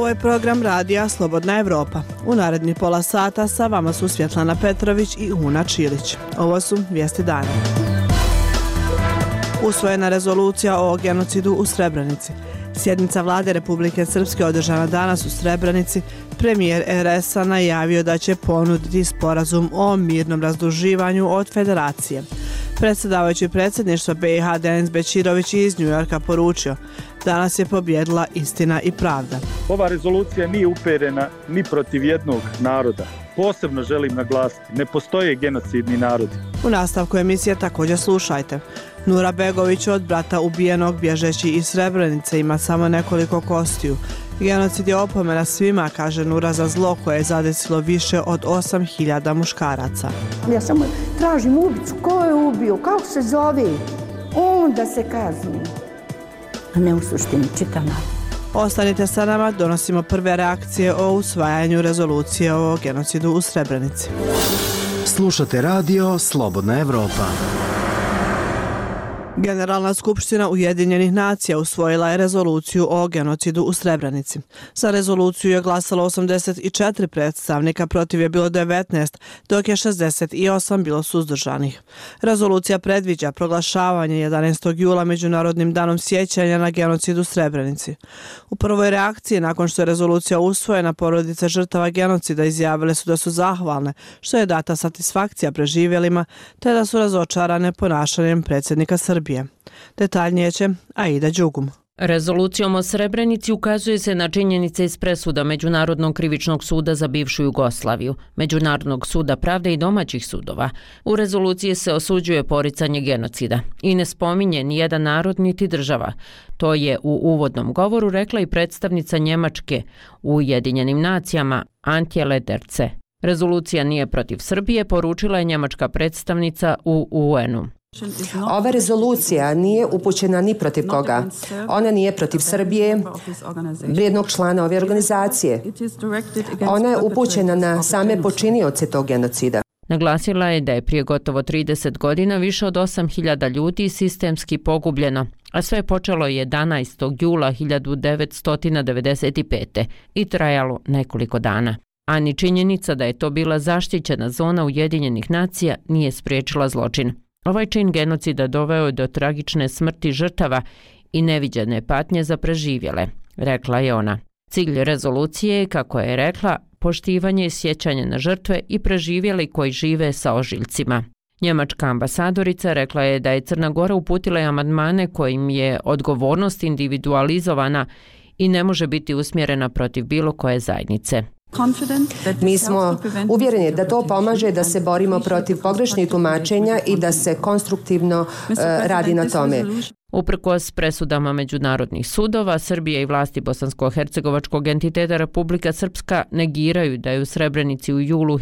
Ovo je program radija Slobodna Evropa. U narednih pola sata sa vama su Svjetlana Petrović i Una Čilić. Ovo su vijesti dana. Usvojena rezolucija o genocidu u Srebrenici. Sjednica vlade Republike Srpske održana danas u Srebrenici. Premijer RS-a najavio da će ponuditi sporazum o mirnom razduživanju od federacije. Predsjedavajući predsjedništva BiH Denis Bećirović iz Njujorka poručio: danas je pobjedila istina i pravda. Ova rezolucija nije uperena ni protiv jednog naroda. Posebno želim naglasiti, ne postoje genocidni narodi. U nastavku emisije također slušajte. Nura Begović od brata ubijenog bježeći iz Srebrenice ima samo nekoliko kostiju. Genocid je opomena svima, kaže Nura, za zlo koje je zadesilo više od 8.000 muškaraca. Ja samo tražim ubicu, ko je ubio, kako se zove, onda se kazni. A ne u suštini čitana. Ostanite sa nama, donosimo prve reakcije o usvajanju rezolucije o genocidu u Srebrenici. Slušate radio Slobodna Evropa. Generalna skupština Ujedinjenih nacija usvojila je rezoluciju o genocidu u Srebrenici. Za rezoluciju je glasalo 84 predstavnika, protiv je bilo 19, dok je 68 bilo suzdržanih. Rezolucija predviđa proglašavanje 11. jula Međunarodnim danom sjećanja na genocid u Srebrenici. U prvoj reakciji, nakon što je rezolucija usvojena, porodice žrtava genocida izjavile su da su zahvalne što je data satisfakcija preživjelima, te da su razočarane ponašanjem predsjednika Srbije. Detaljnije će Aida Đugum. Rezolucijom o Srebrenici ukazuje se na činjenice iz presuda Međunarodnog krivičnog suda za bivšu Jugoslaviju, Međunarodnog suda pravde i domaćih sudova. U rezoluciji se osuđuje poricanje genocida i ne spominje ni jedan narod niti država. To je u uvodnom govoru rekla i predstavnica Njemačke u Ujedinjenim nacijama Antje Lederce. Rezolucija nije protiv Srbije, poručila je njemačka predstavnica u UN-u. Ova rezolucija nije upućena ni protiv koga. Ona nije protiv Srbije, vrijednog člana ove organizacije. Ona je upućena na same počinioce tog genocida. Naglasila je da je prije gotovo 30 godina više od 8.000 ljudi sistemski pogubljeno, a sve počelo 11. jula 1995. i trajalo nekoliko dana. A ni činjenica da je to bila zaštićena zona Ujedinjenih nacija nije spriječila zločin. Ovaj čin genocida doveo je do tragične smrti žrtava i neviđene patnje za preživjele, rekla je ona. Cilj rezolucije je, kako je rekla, poštivanje i sjećanje na žrtve i preživjeli koji žive sa ožiljcima. Njemačka ambasadorica rekla je da je Crna Gora uputila amandmane kojim je odgovornost individualizovana i ne može biti usmjerena protiv bilo koje zajednice. Mi smo uvjereni da to pomaže da se borimo protiv pogrešnih tumačenja i da se konstruktivno radi na tome. Uprkos presudama međunarodnih sudova, Srbija i vlasti bosansko-hercegovačkog entiteta Republika Srpska negiraju da je u Srebrenici u julu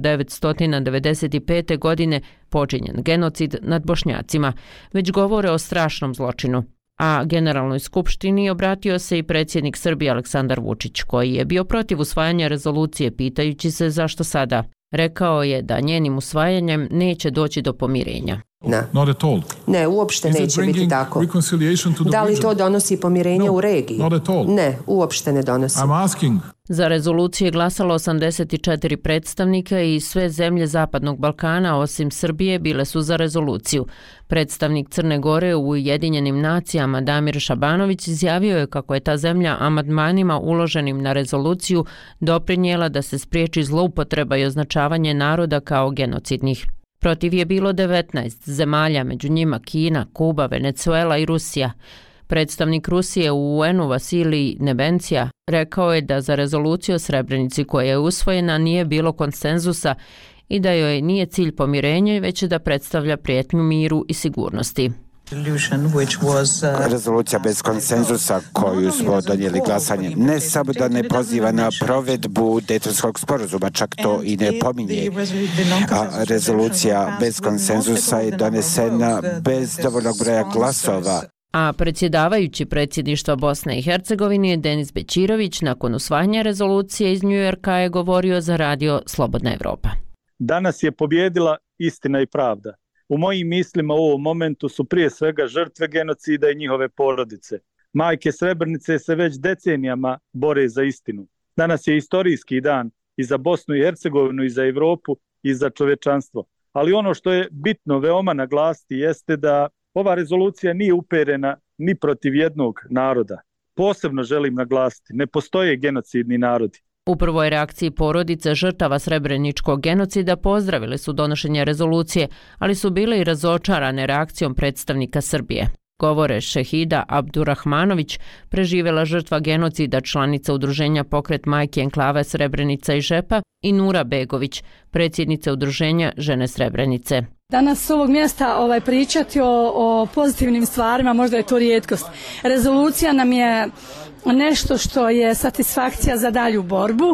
1995. godine počinjen genocid nad Bošnjacima, već govore o strašnom zločinu. A Generalnoj skupštini obratio se i predsjednik Srbije Aleksandar Vučić, koji je bio protiv usvajanja rezolucije pitajući se zašto sada. Rekao je da njenim usvajanjem neće doći do pomirenja. Ne, uopšte neće biti tako. Da li to donosi pomirenje u regiji? Ne, uopšte ne donosi. Za rezoluciju je glasalo 84 predstavnika i sve zemlje Zapadnog Balkana osim Srbije bile su za rezoluciju. Predstavnik Crne Gore u Ujedinjenim nacijama Damir Šabanović izjavio je kako je ta zemlja amandmanima uloženim na rezoluciju doprinijela da se spriječi zloupotreba i označavanje naroda kao genocidnih. Protiv je bilo 19 zemalja, među njima Kina, Kuba, Venezuela i Rusija. Predstavnik Rusije u UN-u Vasilij Nebencija rekao je da za rezoluciju o Srebrenici koja je usvojena nije bilo konsenzusa i da joj nije cilj pomirenje, već da predstavlja prijetnju miru i sigurnosti. Rezolucija bez konsenzusa koju smo donijeli glasanjem ne samo da ne poziva na provedbu Daytonskog sporazuma, čak to i ne pominje. A rezolucija bez konsenzusa je donesena bez dovoljnog broja glasova. A predsjedavajući predsjedništva Bosne i Hercegovine Denis Bećirović nakon usvajanja rezolucije iz Njujorka je govorio za radio Slobodna Evropa. Danas je pobjedila istina i pravda. U mojim mislima u ovom momentu su prije svega žrtve genocida i njihove porodice. Majke Srebrenice se već decenijama bore za istinu. Danas je istorijski dan i za Bosnu i Hercegovinu, i za Evropu, i za čovečanstvo. Ali ono što je bitno veoma naglasiti jeste da ova rezolucija nije uperena ni protiv jednog naroda. Posebno želim naglasiti, ne postoje genocidni narodi. U prvoj reakciji porodice žrtava srebreničkog genocida pozdravile su donošenje rezolucije, ali su bile i razočarane reakcijom predstavnika Srbije. Govore Šehida Abdurahmanović, preživjela žrtva genocida, članica udruženja Pokret majke enklave Srebrenica i Žepa, i Nura Begović, predsjednica udruženja Žene Srebrenice. Danas s ovog mjesta pričati o pozitivnim stvarima, možda je to rijetkost. Rezolucija nam je nešto što je satisfakcija za dalju borbu.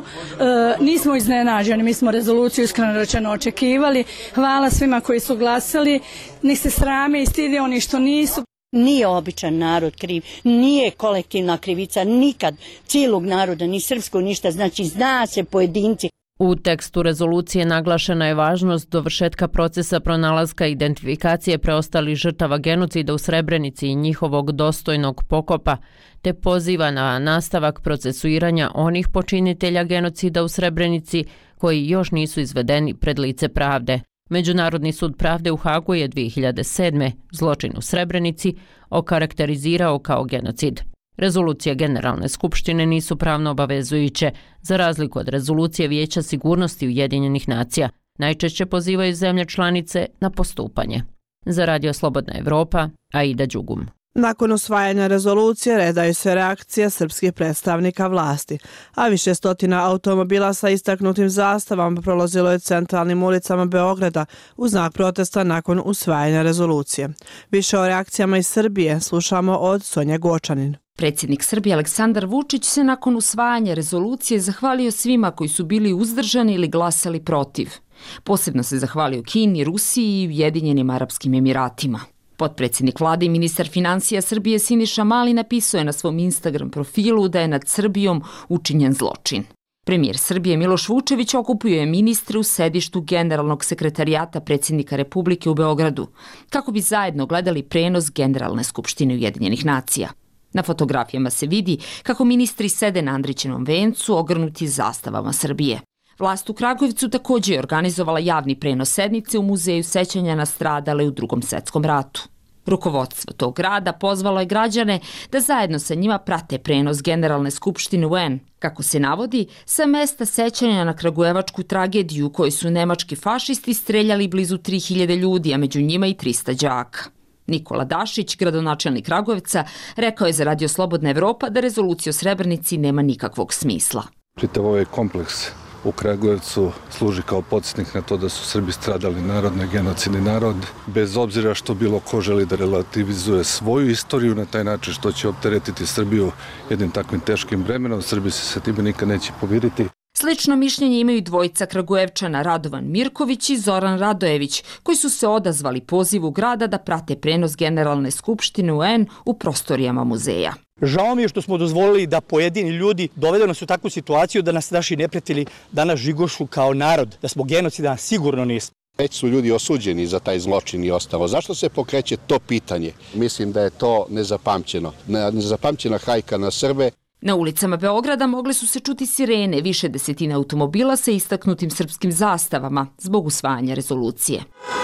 Nismo iznenađeni, mi smo rezoluciju iskreno rečeno očekivali. Hvala svima koji su glasali, nek se srame i stide oni što nisu. Nije običan narod kriv, nije kolektivna krivica nikad cijelog naroda, ni srpskog ništa, znači zna se pojedinci. U tekstu rezolucije naglašena je važnost dovršetka procesa pronalaska i identifikacije preostalih žrtava genocida u Srebrenici i njihovog dostojnog pokopa, te poziva na nastavak procesuiranja onih počinitelja genocida u Srebrenici koji još nisu izvedeni pred lice pravde. Međunarodni sud pravde u Hagu je 2007. zločin u Srebrenici okarakterizirao kao genocid. Rezolucije Generalne skupštine nisu pravno obavezujuće, za razliku od rezolucije Vijeća sigurnosti Ujedinjenih nacija. Najčešće pozivaju zemlje članice na postupanje. Za Radio Slobodna Evropa, Aida Đugum. Nakon usvajanja rezolucije redaju se reakcije srpskih predstavnika vlasti, a više stotina automobila sa istaknutim zastavama prolazilo je centralnim ulicama Beograda u znak protesta nakon usvajanja rezolucije. Više o reakcijama iz Srbije slušamo od Sonje Gočanin. Predsjednik Srbije Aleksandar Vučić se nakon usvajanja rezolucije zahvalio svima koji su bili uzdržani ili glasali protiv. Posebno se zahvalio Kini, Rusiji i Ujedinjenim Arapskim Emiratima. Potpredsjednik vlade i ministar financija Srbije Siniša Mali napisao je na svom Instagram profilu da je nad Srbijom učinjen zločin. Premijer Srbije Miloš Vučević okupio je ministre u sedištu Generalnog sekretarijata predsjednika Republike u Beogradu, kako bi zajedno gledali prenos Generalne skupštine Ujedinjenih nacija. Na fotografijama se vidi kako ministri sede na Andrićevom vencu ogrnuti zastavama Srbije. Vlast u Kragujevcu također je organizovala javni prenos sednice u Muzeju sećanja na stradale u Drugom svjetskom ratu. Rukovodstvo tog grada pozvalo je građane da zajedno sa njima prate prenos Generalne skupštine UN, kako se navodi, sa mesta sećanja na kragujevačku tragediju u kojoj su nemački fašisti streljali blizu 3000 ljudi, a među njima i 300 đaka. Nikola Dašić, gradonačelnik Kragujevca, rekao je za Radio Slobodna Evropa da rezolucija o Srebrenici nema nikakvog smisla. Čitav ovaj kompleks u Kragujevcu služi kao podsjetnik na to da su Srbi stradali narod, ne genocidni narod, bez obzira što bilo ko želi da relativizuje svoju istoriju na taj način što će opteretiti Srbiju jednim takvim teškim bremenom. Srbi se sa time nikad neće pomiriti. Slično mišljenje imaju dvojica Kragujevčana Radovan Mirković i Zoran Radojević, koji su se odazvali pozivu grada da prate prenos Generalne skupštine UN u prostorijama muzeja. Žao mi je što smo dozvolili da pojedini ljudi dovedu nas u takvu situaciju da nas naši neprijatelji danas žigošu kao narod, da smo genocida sigurno nismo. Već su ljudi osuđeni za taj zločin i ostalo. Zašto se pokreće to pitanje? Mislim da je to nezapamćeno. Nezapamćena hajka na Srbe. Na ulicama Beograda mogle su se čuti sirene, više desetina automobila sa istaknutim srpskim zastavama zbog usvajanja rezolucije.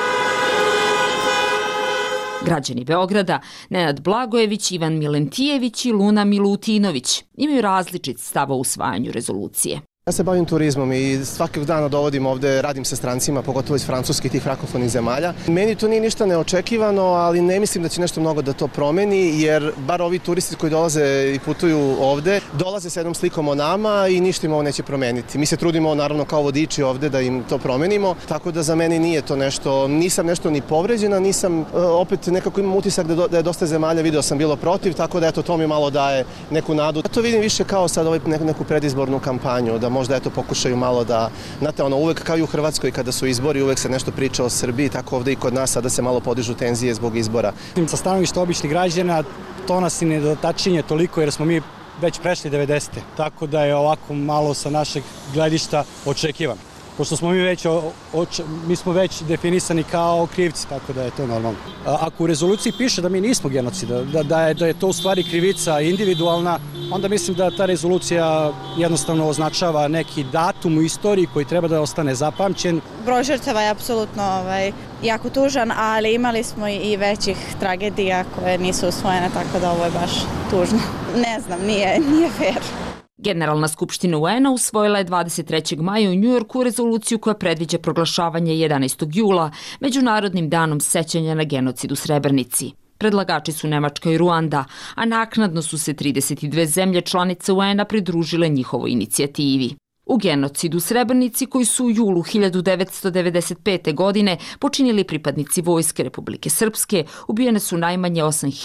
Građani Beograda, Nenad Blagojević, Ivan Milentijević i Luna Milutinović, imaju različit stav o usvajanju rezolucije. Ja se bavim turizmom i svakog dana dovodim ovde, radim sa strancima, pogotovo iz francuskih tih frakofonih zemalja. Meni to nije ništa neočekivano, ali ne mislim da će nešto mnogo da to promeni, jer bar ovi turisti koji dolaze i putuju ovde, dolaze sa jednom slikom o nama i ništa im ovo neće promeniti. Mi se trudimo, naravno, kao vodiči ovde da im to promenimo, tako da za mene nije to nešto, nisam nešto ni povređena, nisam, opet nekako imam utisak da je dosta zemalja, video sam bilo protiv, tako da eto, to mi malo daje neku nadu. Ja to vidim više kao sad neku predizbornu kampanju, da možda eto pokušaju malo da, znate, uvek kao i u Hrvatskoj kada su izbori, uvek se nešto priča o Srbiji, tako ovde i kod nas sada se malo podižu tenzije zbog izbora. Sa stanovišta običnih građana to nas i ne dotačinje toliko jer smo mi već prešli 90. Tako da je ovako malo sa našeg gledišta očekivano. pošto smo mi smo već definisani kao krivci, tako da je to normalno. Ako u rezoluciji piše da mi nismo genocid, da je to u stvari krivica individualna, onda mislim da ta rezolucija jednostavno označava neki datum u istoriji koji treba da ostane zapamćen. Broj žrtava je apsolutno jako tužan, ali imali smo i većih tragedija koje nisu usvojene, tako da ovo je baš tužno. Ne znam, nije fair. Generalna skupština UN-a usvojila je 23. maja u Njujorku rezoluciju koja predviđa proglašavanje 11. jula Međunarodnim danom sećanja na genocid u Srebrenici. Predlagači su Nemačka i Ruanda, a naknadno su se 32 zemlje članice UN-a pridružile njihovoj inicijativi. U genocidu u Srebrenici, koji su u julu 1995. godine počinili pripadnici Vojske Republike Srpske, ubijene su najmanje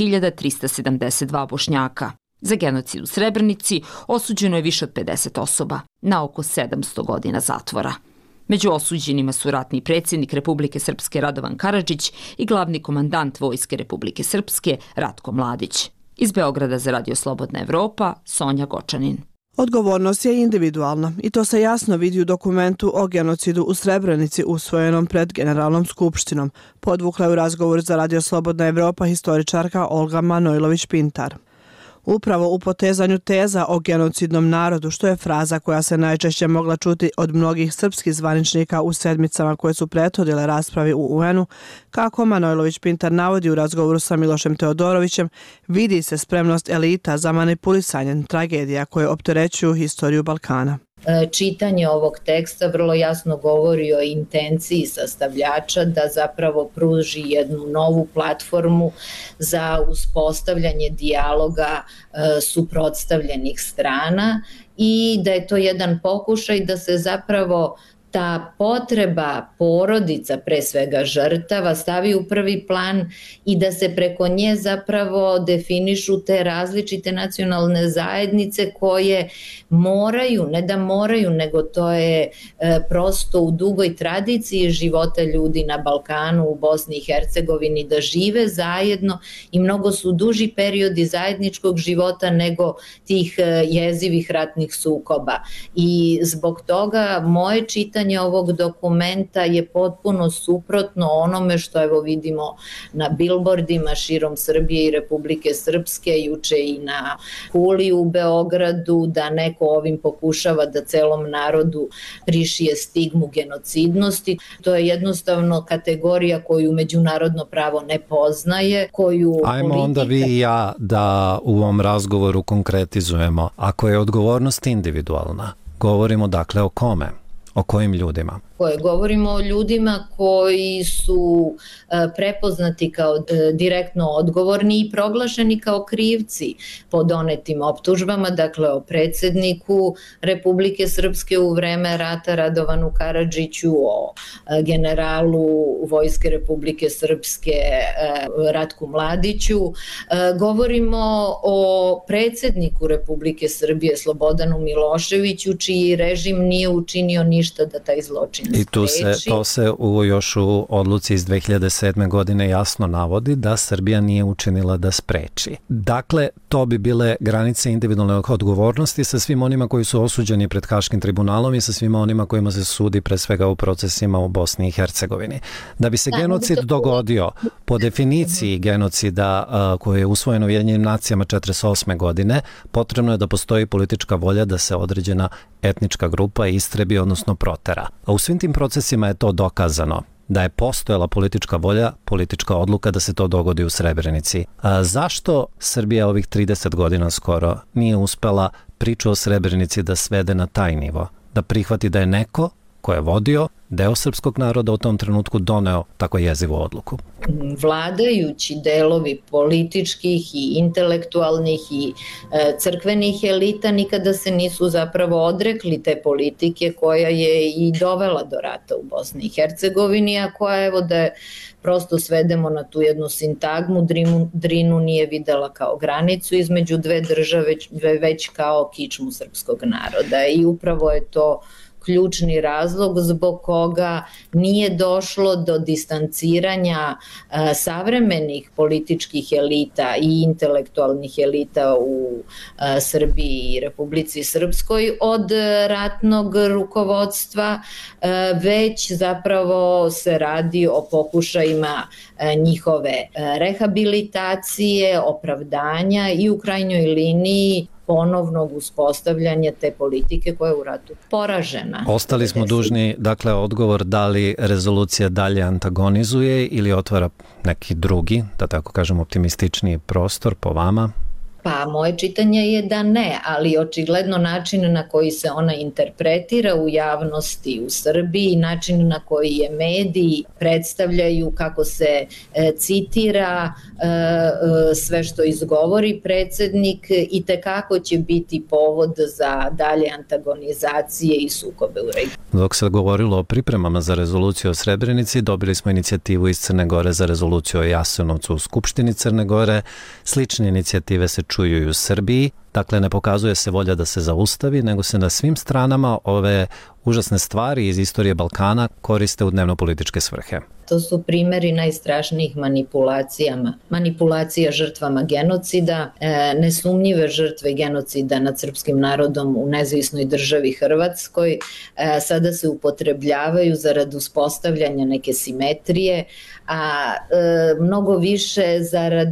8.372 Bošnjaka. Za genocid u Srebrenici osuđeno je više od 50 osoba, na oko 700 godina zatvora. Među osuđenima su ratni predsjednik Republike Srpske Radovan Karadžić i glavni komandant Vojske Republike Srpske Ratko Mladić. Iz Beograda za Radio Slobodna Evropa, Sonja Gočanin. Odgovornost je individualna i to se jasno vidi u dokumentu o genocidu u Srebrenici usvojenom pred Generalnom skupštinom, podvukla je u razgovoru za Radio Slobodna Evropa historičarka Olga Manojlović-Pintar. Upravo u potezanju teza o genocidnom narodu, što je fraza koja se najčešće mogla čuti od mnogih srpskih zvaničnika u sedmicama koje su prethodile raspravi u UN-u, kako Manojlović-Pintar navodi u razgovoru sa Milošem Teodorovićem, vidi se spremnost elita za manipulisanjem tragedija koje opterećuju historiju Balkana. Čitanje ovog teksta vrlo jasno govori o intenciji sastavljača da zapravo pruži jednu novu platformu za uspostavljanje dijaloga suprotstavljenih strana i da je to jedan pokušaj da se zapravo ta potreba porodica, pre svega žrtava, stavi u prvi plan i da se preko nje zapravo definišu te različite nacionalne zajednice koje moraju, ne da moraju, nego to je prosto u dugoj tradiciji života ljudi na Balkanu, u Bosni i Hercegovini, da žive zajedno i mnogo su duži periodi zajedničkog života nego tih jezivih ratnih sukoba. I zbog toga moje čitanje ovog dokumenta je potpuno suprotno onome što evo vidimo na bilbordima širom Srbije i Republike Srpske, juče i na Kuli u Beogradu, da neko ovim pokušava da celom narodu prišije stigmu genocidnosti. To je jednostavno kategorija koju međunarodno pravo ne poznaje, koju Ajmo onda vi i ja da u ovom razgovoru konkretizujemo. Ako je odgovornost individualna, govorimo dakle o kome? O kojim ljudima? Govorimo o ljudima koji su prepoznati kao direktno odgovorni i proglašeni kao krivci po donetim optužbama, dakle o predsjedniku Republike Srpske u vreme rata Radovanu Karadžiću, o generalu Vojske Republike Srpske Ratku Mladiću. Govorimo o predsjedniku Republike Srbije Slobodanu Miloševiću, čiji režim nije učinio ništa da taj zločin I to se još u odluci iz 2007. godine jasno navodi da Srbija nije učinila da spreči. Dakle, to bi bile granice individualne odgovornosti sa svim onima koji su osuđeni pred Haškim tribunalom i sa svima onima kojima se sudi pre svega u procesima u Bosni i Hercegovini. Da bi se genocid dogodio, po definiciji genocida koji je usvojen u Ujedinjenim nacijama 1948. godine, potrebno je da postoji politička volja da se određena etnička grupa istrebi, odnosno protera. A u svim tim procesima je to dokazano da je postojala politička volja, politička odluka da se to dogodi u Srebrenici. Zašto Srbija ovih 30 godina skoro nije uspela priču o Srebrenici da svede na taj nivo? Da prihvati da je neko ko je vodio deo srpskog naroda u tom trenutku doneo tako jezivu odluku? Vladajući delovi političkih i intelektualnih i crkvenih elita nikada se nisu zapravo odrekli te politike koja je i dovela do rata u Bosni i Hercegovini, a koja, evo da je prosto svedemo na tu jednu sintagmu, Drinu nije videla kao granicu između dve države, već kao kičmu srpskog naroda. I upravo je to ključni razlog zbog koga nije došlo do distanciranja savremenih političkih elita i intelektualnih elita u Srbiji i Republici Srpskoj od ratnog rukovodstva, već zapravo se radi o pokušajima njihove rehabilitacije, opravdanja i u krajnjoj liniji ponovnog uspostavljanja te politike koja je u ratu poražena. Ostali smo dužni, dakle, odgovor da li rezolucija dalje antagonizuje ili otvara neki drugi, da tako kažem, optimističniji prostor po vama? Pa moje čitanje je da ne, ali očigledno način na koji se ona interpretira u javnosti u Srbiji, način na koji je mediji predstavljaju, kako se citira sve što izgovori predsjednik, i tekako će biti povod za dalje antagonizacije i sukobe u regiji. Dok se govorilo o pripremama za rezoluciju o Srebrenici, dobili smo inicijativu iz Crne Gore za rezoluciju o Jasenovcu u Skupštini Crne Gore. Slične inicijative se čuju i u Srbiji. Dakle, ne pokazuje se volja da se zaustavi, nego se na svim stranama ove užasne stvari iz istorije Balkana koriste u dnevno-političke svrhe. To su primjeri najstrašnijih manipulacija žrtvama genocida, nesumnjive žrtve genocida nad srpskim narodom u nezavisnoj državi Hrvatskoj, sada se upotrebljavaju zarad uspostavljanja neke simetrije, a mnogo više zarad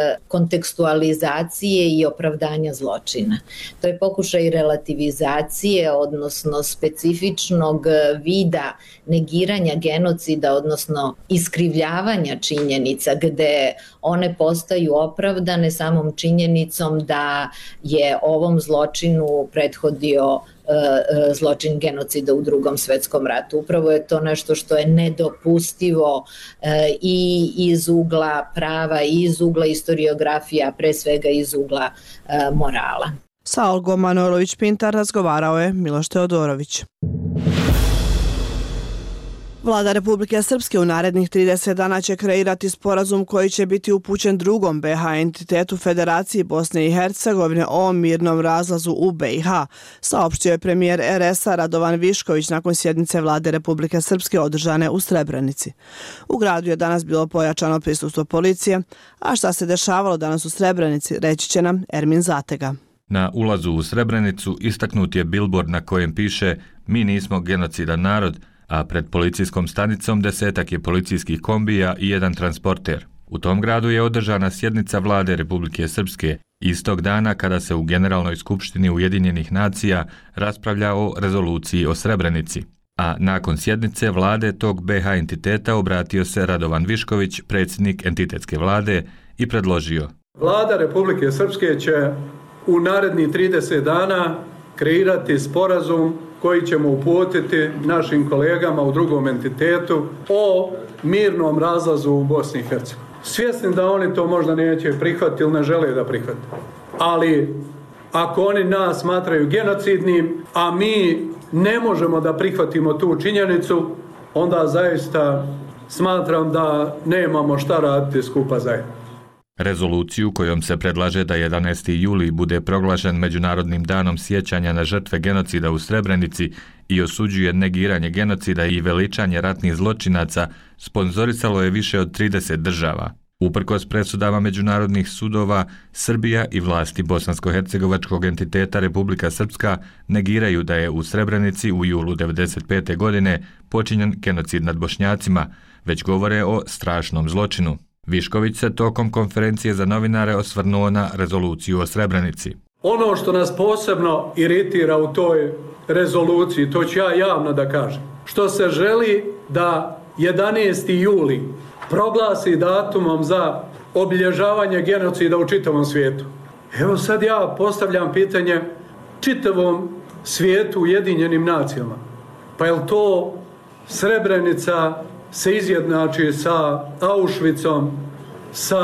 kontekstualizacije i opravdanja zločina. To je pokušaj relativizacije, odnosno specifičnog vida negiranja genocida, odnosno iskrivljavanja činjenica gde one postaju opravdane samom činjenicom da je ovom zločinu prethodio zločin genocida u Drugom svetskom ratu. Upravo je to nešto što je nedopustivo i iz ugla prava, i iz ugla historiografije, a pre svega iz ugla morala. Sa Olgom Manojlović-Pintar razgovarao je Miloš Teodorović. Vlada Republike Srpske u narednih 30 dana će kreirati sporazum koji će biti upućen drugom BiH entitetu Federaciji Bosne i Hercegovine o mirnom razlazu u BiH, saopštio je premijer RS-a Radovan Višković nakon sjednice Vlade Republike Srpske održane u Srebrenici. U gradu je danas bilo pojačano prisustvo policije, a šta se dešavalo danas u Srebrenici reći će nam Ermin Zatega. Na ulazu u Srebrenicu istaknut je bilbord na kojem piše "Mi nismo genocidan narod", a pred policijskom stanicom 10 je policijskih kombija i jedan transporter. U tom gradu je održana sjednica Vlade Republike Srpske, istog dana kada se u Generalnoj skupštini Ujedinjenih nacija raspravlja o rezoluciji o Srebrenici. A nakon sjednice vlade tog BiH entiteta obratio se Radovan Višković, predsjednik entitetske vlade, i predložio: Vlada Republike Srpske će u narednih 30 dana kreirati sporazum koji ćemo uputiti našim kolegama u drugom entitetu o mirnom razlazu u Bosni i Hercegovini. Svjesni da oni to možda neće prihvatiti ili ne žele da prihvate. Ali ako oni nas smatraju genocidnim, a mi ne možemo da prihvatimo tu činjenicu, onda zaista smatram da nemamo šta raditi skupa zajedno. Rezoluciju kojom se predlaže da 11. juli bude proglašen Međunarodnim danom sjećanja na žrtve genocida u Srebrenici i osuđuje negiranje genocida i veličanje ratnih zločinaca, sponzorisalo je više od 30 država. Uprkos presudama međunarodnih sudova, Srbija i vlasti bosansko-hercegovačkog entiteta Republika Srpska negiraju da je u Srebrenici u julu 1995. godine počinjen genocid nad Bošnjacima, već govore o strašnom zločinu. Višković se tokom konferencije za novinare osvrnuo na rezoluciju o Srebrenici. Ono što nas posebno iritira u toj rezoluciji, to ću ja javno da kažem, što se želi da 11. juli proglasi datumom za obilježavanje genocida u čitavom svijetu. Evo sad ja postavljam pitanje čitavom svijetu, Ujedinjenim nacijama. Pa je li to Srebrenica se izjednači sa Auschwitzom, sa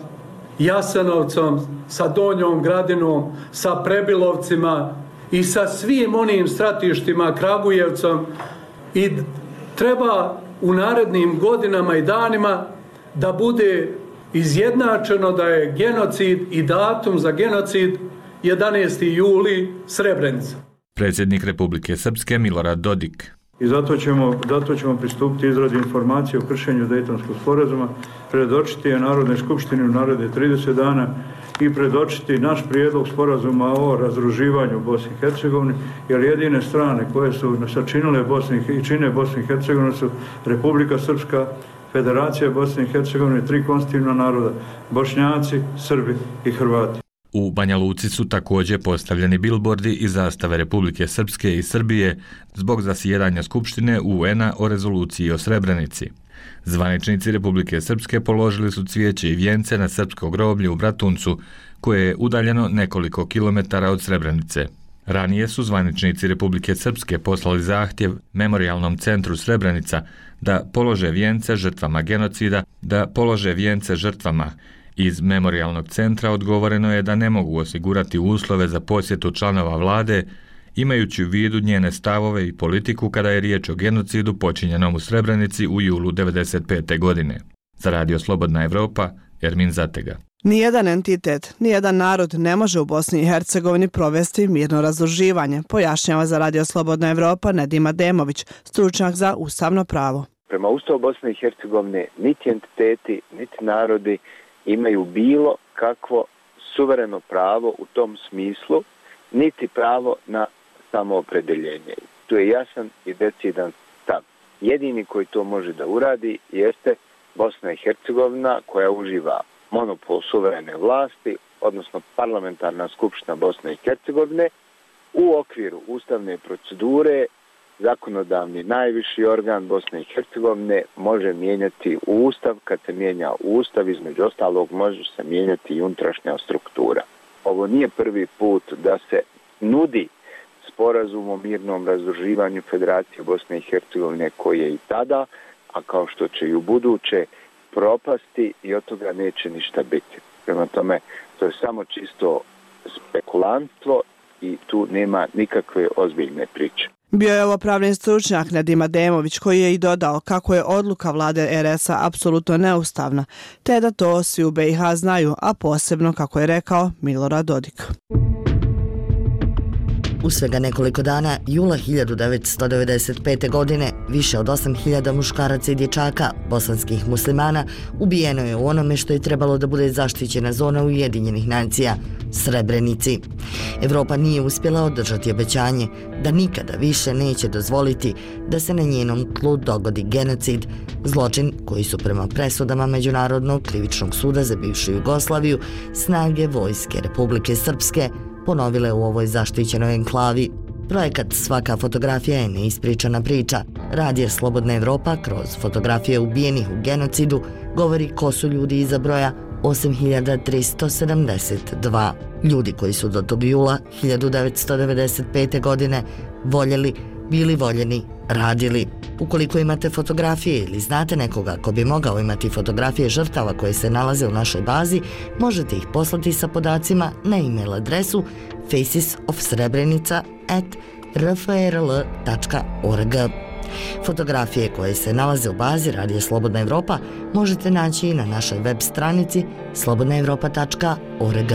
Jasenovcom, sa Donjom Gradinom, sa Prebilovcima i sa svim onim stratištima, Kragujevcom, i treba u narednim godinama i danima da bude izjednačeno da je genocid i datum za genocid 11. juli Srebrenica. predsjednik Republike Srpske Milorad Dodik. I zato ćemo pristupiti izradi informacije o kršenju Dejtonskog sporazuma, predočiti je Narodnoj skupštini u naredne 30 dana i predočiti naš prijedlog sporazuma o razdruživanju Bosne i Hercegovine, jer jedine strane koje su sačinile i čine Bosnu i Hercegovinu su Republika Srpska, Federacija Bosne i Hercegovine, 3 konstitutivna naroda, Bošnjaci, Srbi i Hrvati. U Banja Luci su također postavljeni bilbordi i zastave Republike Srpske i Srbije zbog zasjedanja Skupštine UN-a o rezoluciji o Srebrenici. Zvaničnici Republike Srpske položili su cvijeće i vijence na srpsko groblje u Bratuncu, koje je udaljeno nekoliko kilometara od Srebrenice. Ranije su zvaničnici Republike Srpske poslali zahtjev Memorijalnom centru Srebrenica da polože vijence žrtvama. Iz Memorijalnog centra odgovoreno je da ne mogu osigurati uslove za posjetu članova vlade, imajući u vidu njene stavove i politiku kada je riječ o genocidu počinjenom u Srebrenici u julu 1995. godine. Za Radio Slobodna Evropa, Ermin Zatega. Nijedan entitet, nijedan narod ne može u Bosni i Hercegovini provesti mirno razdruživanje, pojašnjava za Radio Slobodna Evropa Nedim Ademović, stručnjak za ustavno pravo. Prema Ustavu Bosne i Hercegovine niti entiteti, niti narodi imaju bilo kakvo suvereno pravo u tom smislu, niti pravo na samoopredeljenje. Tu je jasan i decidan stav. Jedini koji to može da uradi jeste Bosna i Hercegovina, koja uživa monopol suverene vlasti, odnosno parlamentarna skupština Bosne i Hercegovine. U okviru ustavne procedure zakonodavni najviši organ Bosne i Hercegovine može mijenjati Ustav. Kad se mijenja Ustav, između ostalog može se mijenjati i unutrašnja struktura. Ovo nije prvi put da se nudi sporazum o mirnom razdruživanju Federacije Bosne i Hercegovine, koji je i tada, a kao što će i u buduće, propasti i od toga neće ništa biti. Prema tome, to je samo čisto spekulantstvo i tu nema nikakve ozbiljne priče. Bio je ovo pravni stručnjak Nedim Ademović, koji je i dodao kako je odluka vlade RS-a apsolutno neustavna, te da to svi u BiH znaju, a posebno, kako je rekao, Milorad Dodik. U svega nekoliko dana, jula 1995. godine, više od 8.000 muškaraca i dječaka, bosanskih muslimana, ubijeno je u onome što je trebalo da bude zaštićena zona Ujedinjenih nacija, Srebrenici. Evropa nije uspjela održati obećanje da nikada više neće dozvoliti da se na njenom tlu dogodi genocid, zločin koji su prema presudama Međunarodnog krivičnog suda za bivšu Jugoslaviju snage vojske Republike Srpske ponovile u ovoj zaštićenoj enklavi. Projekat Svaka fotografija je neispričana priča. Radio Slobodna Evropa kroz fotografije ubijenih u genocidu govori ko su ljudi iza broja 8372. Ljudi koji su do tog jula 1995. godine voljeli, bili voljeni, radili. Ukoliko imate fotografije ili znate nekoga ko bi mogao imati fotografije žrtava koje se nalaze u našoj bazi, možete ih poslati sa podacima na e-mail adresu facesofsrebrenica@rfrl.org. Fotografije koje se nalaze u bazi Radio Slobodna Evropa možete naći i na našoj web stranici slobodnaevropa.org.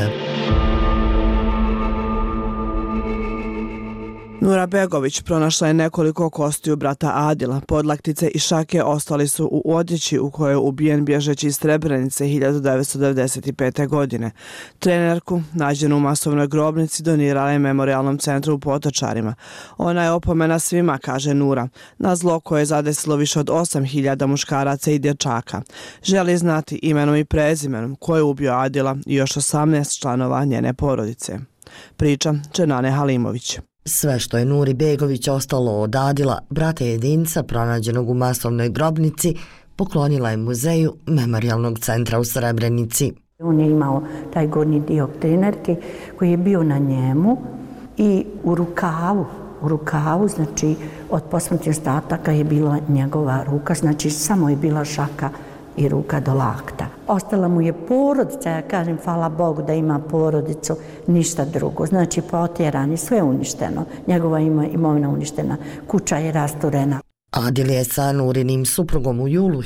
Nura Begović pronašla je nekoliko kostiju brata Adila. Podlaktice i šake ostali su u odjeći u kojoj je ubijen bježeći iz Srebrenice 1995. godine. Trenerku, nađenu u masovnoj grobnici, donirala je Memorijalnom centru u Potočarima. Ona je opomena svima, kaže Nura, na zlo koje je zadesilo više od 8.000 muškaraca i dječaka. Želi znati imenom i prezimenom ko je ubio Adila i još 18 članova njene porodice. Priča Čenane Halimović. Sve što je Nuri Begović ostalo od Adila, brata jedinca pronađenog u masovnoj grobnici, poklonila je muzeju Memorijalnog centra u Srebrenici. On je imao taj gornji dio trenerke koji je bio na njemu i u rukavu, znači od posmrtnih ostataka je bila njegova ruka, znači samo je bila šaka i ruka do lakta. Ostala mu je porodica, ja kažem, hvala Bogu da ima porodicu, ništa drugo. Znači, potjeran je, sve uništeno. Njegova imovina uništena, kuća je rasturena. Adil je sa Nurinim suprugom u julu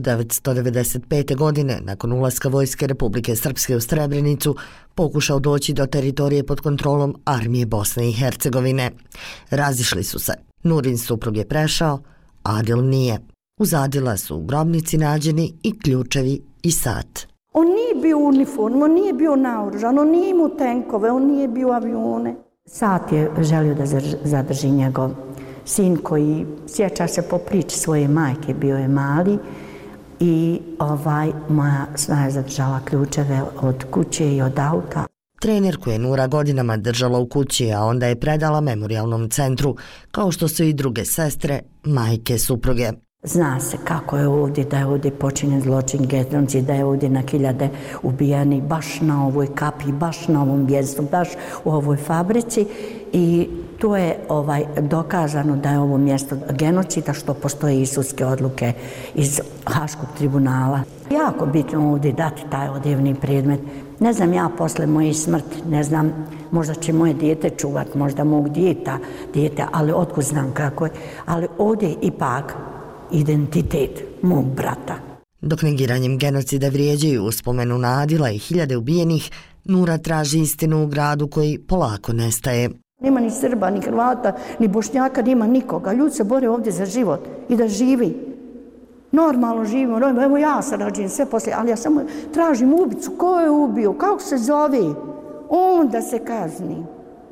1995. godine, nakon ulaska vojske Republike Srpske u Srebrenicu, pokušao doći do teritorije pod kontrolom armije Bosne i Hercegovine. Razišli su se. Nurin suprug je prešao, Adil nije. Uz Adila su u grobnici nađeni i ključevi i sat. On nije bio u uniformu, on nije bio naoružan, on nije imao tenkove, on nije bio avione. Sat je želio da zadrži njegov sin koji, sjeća se po priči svoje majke, bio je mali i moja snaja zadržala ključeve od kuće i od auta. Trenerku je Nura godinama držala u kući, a onda je predala memorijalnom centru, kao što su i druge sestre, majke, supruge. Zna se kako je ovdje, da je ovdje počinjen zločin, genocid, da je ovdje na hiljade ubijeni baš na ovoj kapi, baš na ovom mjestu, baš u ovoj fabrici i to je dokazano da je ovo mjesto genocida, što postoje i sudske odluke iz Haškog tribunala. Jako bitno ovdje dati taj odjevni predmet. Ne znam ja posle moje smrti, ne znam, možda će moje dijete čuvat, možda mog dijete, ali otkud znam kako je, ali ovdje je ipak identitet mog brata. Dok negiranjem genocida vrijeđaju uspomenu na Adila i hiljade ubijenih, Nura traži istinu u gradu koji polako nestaje. Nema ni Srba, ni Hrvata, ni Bošnjaka, nema nikoga. Ljudi se bore ovdje za život i da živi. Normalno živimo, evo ja sam rađen sve poslije, ali ja samo tražim ubicu. Ko je ubio? Kako se zove? Onda se kazni.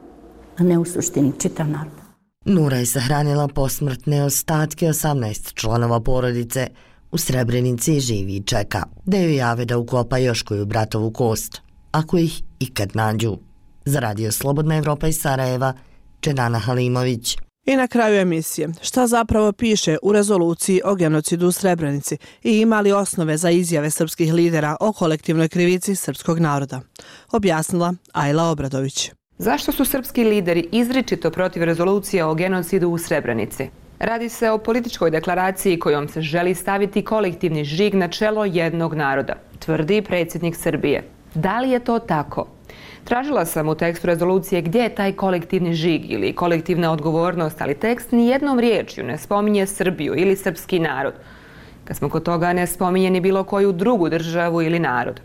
A ne u suštini, čitav narod. Nura je sahranila posmrtne ostatke 18 članova porodice. U Srebrenici živi i čeka da joj jave da ukopa još koju bratovu kost, ako ih ikad nađu. Za Radio Slobodna Evropa iz Sarajeva, Čenana Halimović. I na kraju emisije, šta zapravo piše u rezoluciji o genocidu u Srebrenici i ima li osnove za izjave srpskih lidera o kolektivnoj krivici srpskog naroda? Objasnila Ajla Obradović. Zašto su srpski lideri izričito protiv rezolucije o genocidu u Srebrenici? Radi se o političkoj deklaraciji kojom se želi staviti kolektivni žig na čelo jednog naroda, tvrdi predsjednik Srbije. Da li je to tako? Tražila sam u tekstu rezolucije gdje je taj kolektivni žig ili kolektivna odgovornost, ali tekst nijednom riječju ne spominje Srbiju ili srpski narod. Kad smo kod toga, ne spominje ni bilo koju drugu državu ili narod.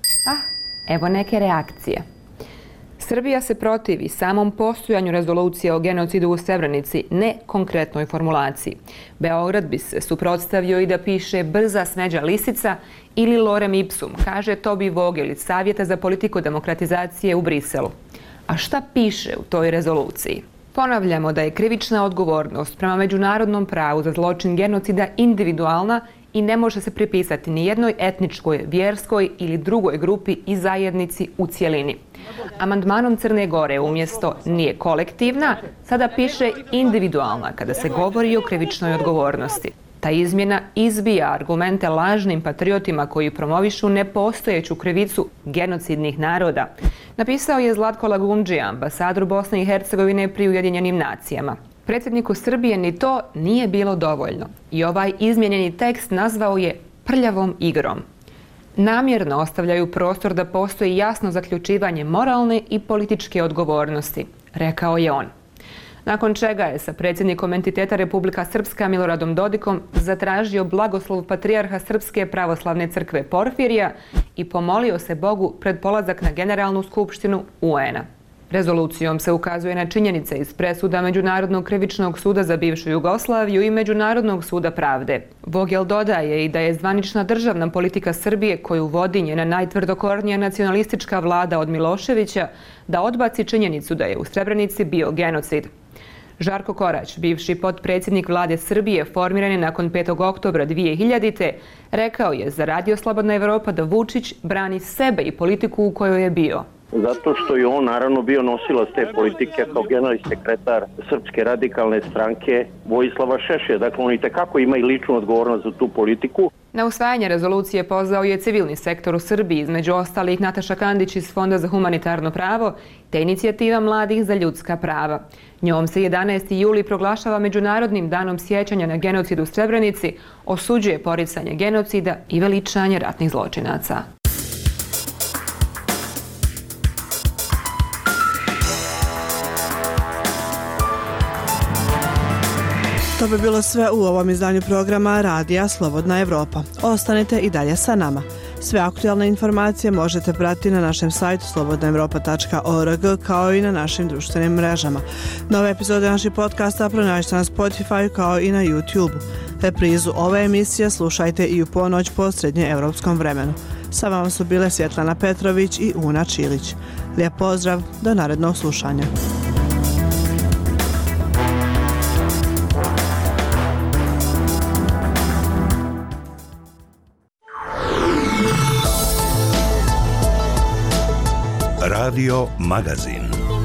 Evo neke reakcije. Srbija se protivi samom postojanju rezolucije o genocidu u Srebrenici, ne konkretnoj formulaciji. Beograd bi se suprotstavio i da piše brza smeđa lisica ili lorem ipsum, kaže Tobi Vogel iz Savjeta za politiku demokratizacije u Briselu. A šta piše u toj rezoluciji? Ponavljamo da je krivična odgovornost prema međunarodnom pravu za zločin genocida individualna i ne može se pripisati ni jednoj etničkoj, vjerskoj ili drugoj grupi i zajednici u cjelini. Amandmanom Crne Gore umjesto nije kolektivna, sada piše individualna kada se govori o krivičnoj odgovornosti. Ta izmjena izbija argumente lažnim patriotima koji promovišu nepostojeću krivicu genocidnih naroda. Napisao je Zlatko Lagundžija, ambasador Bosne i Hercegovine pri Ujedinjenim nacijama. Predsjedniku Srbije ni to nije bilo dovoljno i ovaj izmijenjeni tekst nazvao je prljavom igrom. Namjerno ostavljaju prostor da postoji jasno zaključivanje moralne i političke odgovornosti, rekao je on. Nakon čega je sa predsjednikom entiteta Republika Srpska Miloradom Dodikom zatražio blagoslov patrijarha Srpske pravoslavne crkve Porfirija i pomolio se Bogu pred polazak na Generalnu skupštinu UN-a. Rezolucijom se ukazuje na činjenice iz presuda Međunarodnog krivičnog suda za bivšu Jugoslaviju i Međunarodnog suda pravde. Vogel dodaje i da je zvanična državna politika Srbije, koju vodi njena najtvrdokornija nacionalistička vlada od Miloševića, da odbaci činjenicu da je u Srebrenici bio genocid. Žarko Korać, bivši potpredsjednik vlade Srbije, formiran je nakon 5. oktobra 2000. rekao je za Radio Slobodna Evropa da Vučić brani sebe i politiku u kojoj je bio. Zato što je on naravno bio nosilac te politike kao generalni sekretar Srpske radikalne stranke Vojislava Šešelja. Dakle, on itekako ima i ličnu odgovornost za tu politiku. Na usvajanje rezolucije pozvao je civilni sektor u Srbiji, između ostalih Nataša Kandić iz Fonda za humanitarno pravo te inicijativa mladih za ljudska prava. Njom se 11. juli proglašava Međunarodnim danom sjećanja na genocid u Srebrenici, osuđuje poricanje genocida i veličanje ratnih zločinaca. To bi bilo sve u ovom izdanju programa Radija Slobodna Evropa. Ostanite i dalje sa nama. Sve aktualne informacije možete pratiti na našem sajtu slobodnaevropa.org kao i na našim društvenim mrežama. Nove epizode naših podcasta pronađite na Spotify kao i na YouTube. Reprizu ove emisije slušajte i u ponoć po srednjeevropskom vremenu. Sa vama su bile Svjetlana Petrović i Una Čilić. Lijep pozdrav, do narednog slušanja. Radio Magazin.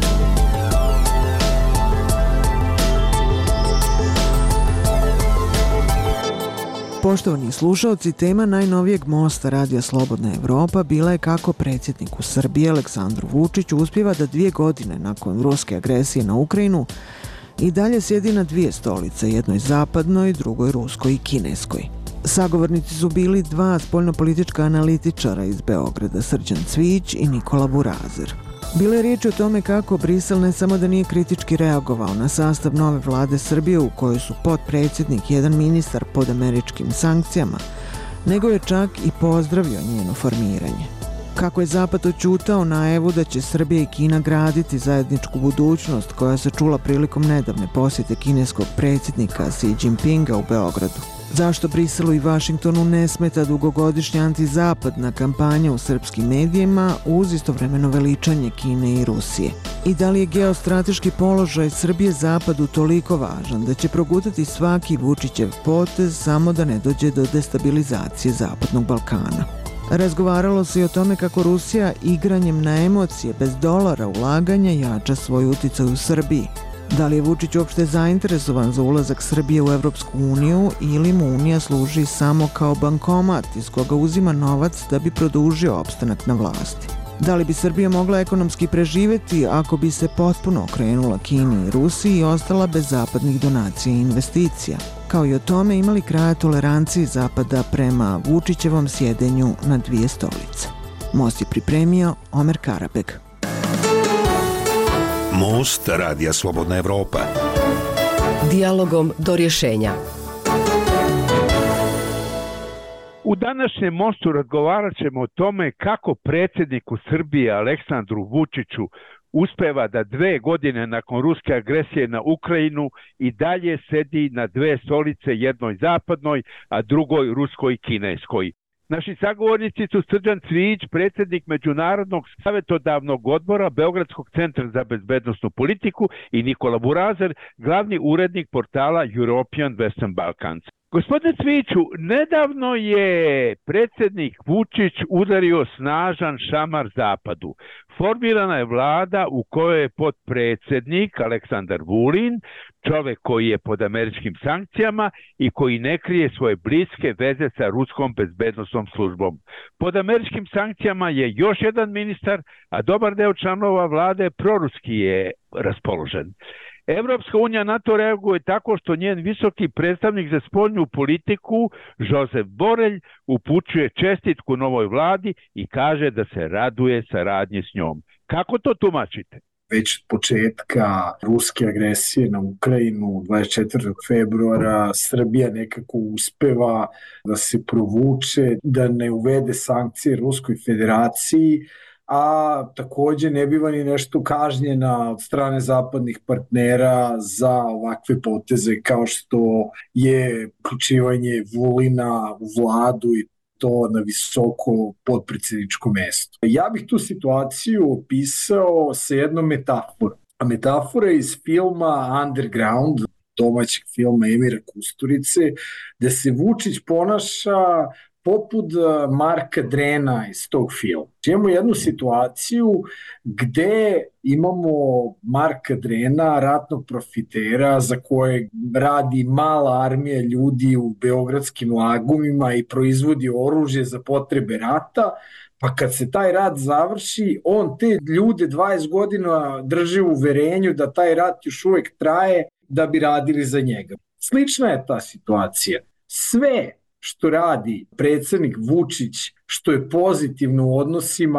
Poštovani slušalci, tema najnovijeg mosta Radija Slobodna Evropa bila je kako predsjedniku Srbije Aleksandru Vučiću uspijeva da 2 godine nakon ruske agresije na Ukrajinu i dalje sjedi na 2 stolice, jednoj zapadnoj, drugoj ruskoj i kineskoj. Sagovornici su bili 2 spoljnopolitička analitičara iz Beograda, Srđan Cvijić i Nikola Burazer. Bilo je riječ o tome kako Brisel ne samo da nije kritički reagovao na sastav nove vlade Srbije u kojoj su potpredsjednik i jedan ministar pod američkim sankcijama, nego je čak i pozdravio njeno formiranje. Kako je Zapad oćutao najavu da će Srbija i Kina graditi zajedničku budućnost koja se čula prilikom nedavne posjete kineskog predsjednika Xi Jinpinga u Beogradu. Zašto Briselu i Vašingtonu ne smeta dugogodišnja antizapadna kampanja u srpskim medijima uz istovremeno veličanje Kine i Rusije? I da li je geostrateški položaj Srbije Zapadu toliko važan da će progutati svaki Vučićev potez samo da ne dođe do destabilizacije Zapadnog Balkana? Razgovaralo se i o tome kako Rusija igranjem na emocije bez dolara ulaganja jača svoj uticaj u Srbiji. Da li je Vučić uopšte zainteresovan za ulazak Srbije u Evropsku uniju ili mu Unija služi samo kao bankomat iz koga uzima novac da bi produžio opstanak na vlasti? Da li bi Srbija mogla ekonomski preživjeti ako bi se potpuno okrenula Kini i Rusiji i ostala bez zapadnih donacija i investicija? Kao i o tome imali kraja toleranciji Zapada prema Vučićevom sjedenju na 2 stolice. Most je pripremio Omer Karabeg. Most Radija Slobodna Evropa. Dijalogom do rješenja. U današnjem mostu razgovarat ćemo o tome kako predsjedniku Srbije Aleksandru Vučiću uspeva da 2 godine nakon ruske agresije na Ukrajinu i dalje sedi na 2 stolice, jednoj zapadnoj, a drugoj ruskoj i kineskoj. Naši sagovornici su Srđan Cvijić, predsjednik Međunarodnog savjetodavnog odbora Beogradskog centra za bezbednosnu politiku i Nikola Burazer, glavni urednik portala European Western Balkans. Gospodine Cvijiću, nedavno je predsjednik Vučić udario snažan šamar Zapadu. Formirana je vlada u kojoj je potpredsjednik Aleksandar Vulin, čovjek koji je pod američkim sankcijama i koji ne krije svoje bliske veze sa ruskom bezbednosnom službom. Pod američkim sankcijama je još jedan ministar, a dobar deo članova vlade proruski je raspoložen. Evropska unija na to reaguje tako što njen visoki predstavnik za spoljnu politiku, Josep Borelj, upućuje čestitku novoj vladi i kaže da se raduje saradnji s njom. Kako to tumačite? Već od početka ruske agresije na Ukrajinu 24. februara Srbija nekako uspeva da se provuče, da ne uvede sankcije Ruskoj federaciji, a takođe ne biva ni nešto kažnjena od strane zapadnih partnera za ovakve poteze kao što je uključivanje Vulina u vladu i to na visoko potpredsjedničko mesto. Ja bih tu situaciju opisao sa jednom metaforom. A metafora je iz filma Underground, domaćeg filma Emira Kusturice, gde se Vučić ponaša poput Marka Drena iz tog filma. Imamo jednu situaciju gde imamo Marka Drena, ratnog profitera za kojeg radi mala armija ljudi u beogradskim lagumima i proizvodi oružje za potrebe rata, pa kad se taj rat završi, on te ljude 20 godina drži u uverenju da taj rat još uvek traje da bi radili za njega. Slična je ta situacija. Sve što radi predsjednik Vučić, što je pozitivno u odnosima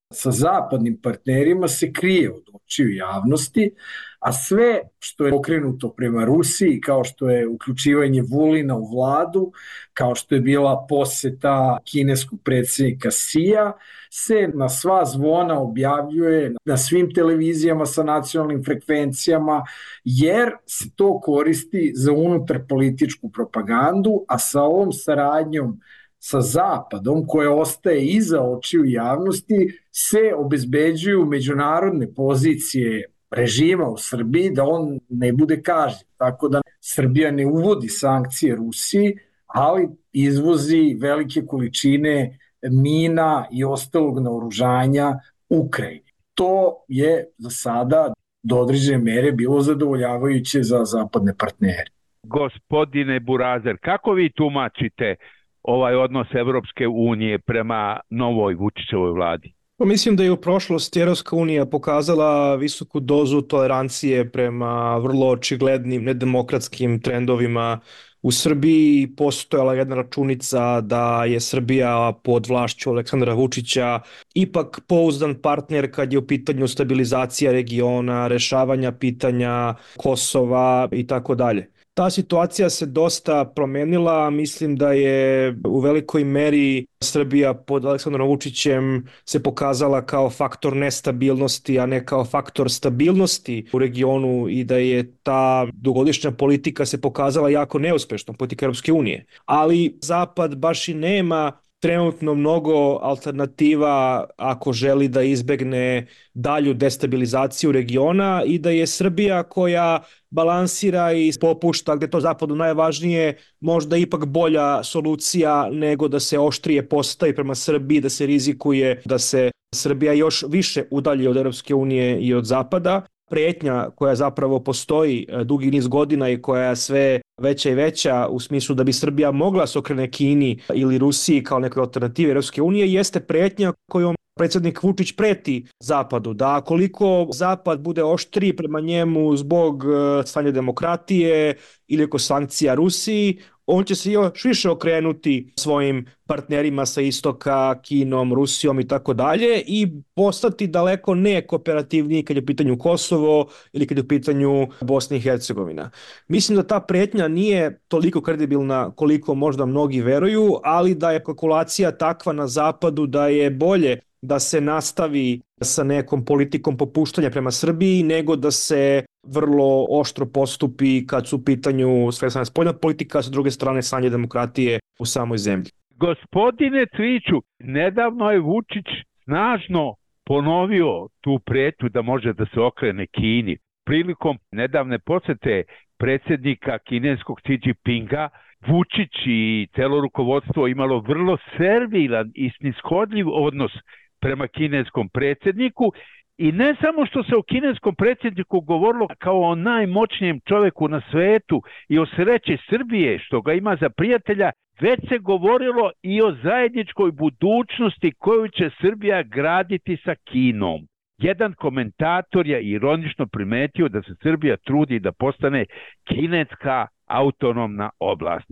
sa zapadnim partnerima se krije od očiju javnosti, a sve što je okrenuto prema Rusiji, kao što je uključivanje Vulina u vladu, kao što je bila poseta kineskog predsjednika Xija, se na sva zvona objavljuje na svim televizijama sa nacionalnim frekvencijama, jer se to koristi za unutarpolitičku propagandu, a sa ovom saradnjom sa Zapadom, koja ostaje iza očiju javnosti, se obezbeđuju međunarodne pozicije režima u Srbiji da on ne bude kažnjen. Tako da Srbija ne uvodi sankcije Rusiji, ali izvozi velike količine mina i ostalog naoružanja Ukrajini. To je za sada do određene mere bilo zadovoljavajuće za zapadne partnere. Gospodine Burazer, kako vi tumačite ovaj odnos Evropske unije prema novoj Vučićevoj vladi? Mislim da je u prošlosti Evropska unija pokazala visoku dozu tolerancije prema vrlo očiglednim nedemokratskim trendovima u Srbiji. Postojala jedna računica da je Srbija pod vlašću Aleksandra Vučića ipak pouzdan partner kad je u pitanju stabilizacija regiona, rešavanja pitanja Kosova i tako dalje. Ta situacija se dosta promenila, mislim da je u velikoj meri Srbija pod Aleksandrom Vučićem se pokazala kao faktor nestabilnosti, a ne kao faktor stabilnosti u regionu i da je ta dugogodišnja politika se pokazala jako neuspešnom, politika Europske unije. Ali Zapad baš i nema trenutno mnogo alternativa ako želi da izbegne dalju destabilizaciju regiona i da je Srbija koja balansira i popušta gde to Zapadu najvažnije, možda ipak bolja solucija nego da se oštrije postavi prema Srbiji, da se rizikuje da se Srbija još više udalji od Europske unije i od Zapada. Prijetnja koja zapravo postoji dugi niz godina i koja je sve veća i veća u smislu da bi Srbija mogla se okrene Kini ili Rusiji kao nekoj alternativi Europske unije jeste prijetnja kojom predsjednik Vučić preti Zapadu, da koliko Zapad bude oštriji prema njemu zbog stanja demokratije ili oko sankcija Rusiji, on će se još više okrenuti svojim partnerima sa istoka, Kinom, Rusijom i tako dalje i postati daleko nekooperativniji kad je u pitanju Kosovo ili kad je u pitanju Bosna i Hercegovina. Mislim da ta prijetnja nije toliko kredibilna koliko možda mnogi veruju, ali da je kalkulacija takva na Zapadu da je bolje da se nastavi sa nekom politikom popuštanja prema Srbiji nego da se vrlo oštro postupi kad su u pitanju sve strane spoljna politika, a sa druge strane stanje demokratije u samoj zemlji. Gospodine Cviću, nedavno je Vučić snažno ponovio tu pretnju da može da se okrene Kini. Prilikom nedavne posete predsjednika kineskog Xi Jinpinga, Vučić i celo rukovodstvo imalo vrlo servilan i snishodljiv odnos prema kineskom predsjedniku i ne samo što se o kineskom predsjedniku govorilo kao o najmoćnijem čovjeku na svetu i o sreći Srbije što ga ima za prijatelja, već se govorilo i o zajedničkoj budućnosti koju će Srbija graditi sa Kinom. Jedan komentator je ironično primetio da se Srbija trudi da postane kineska autonomna oblast.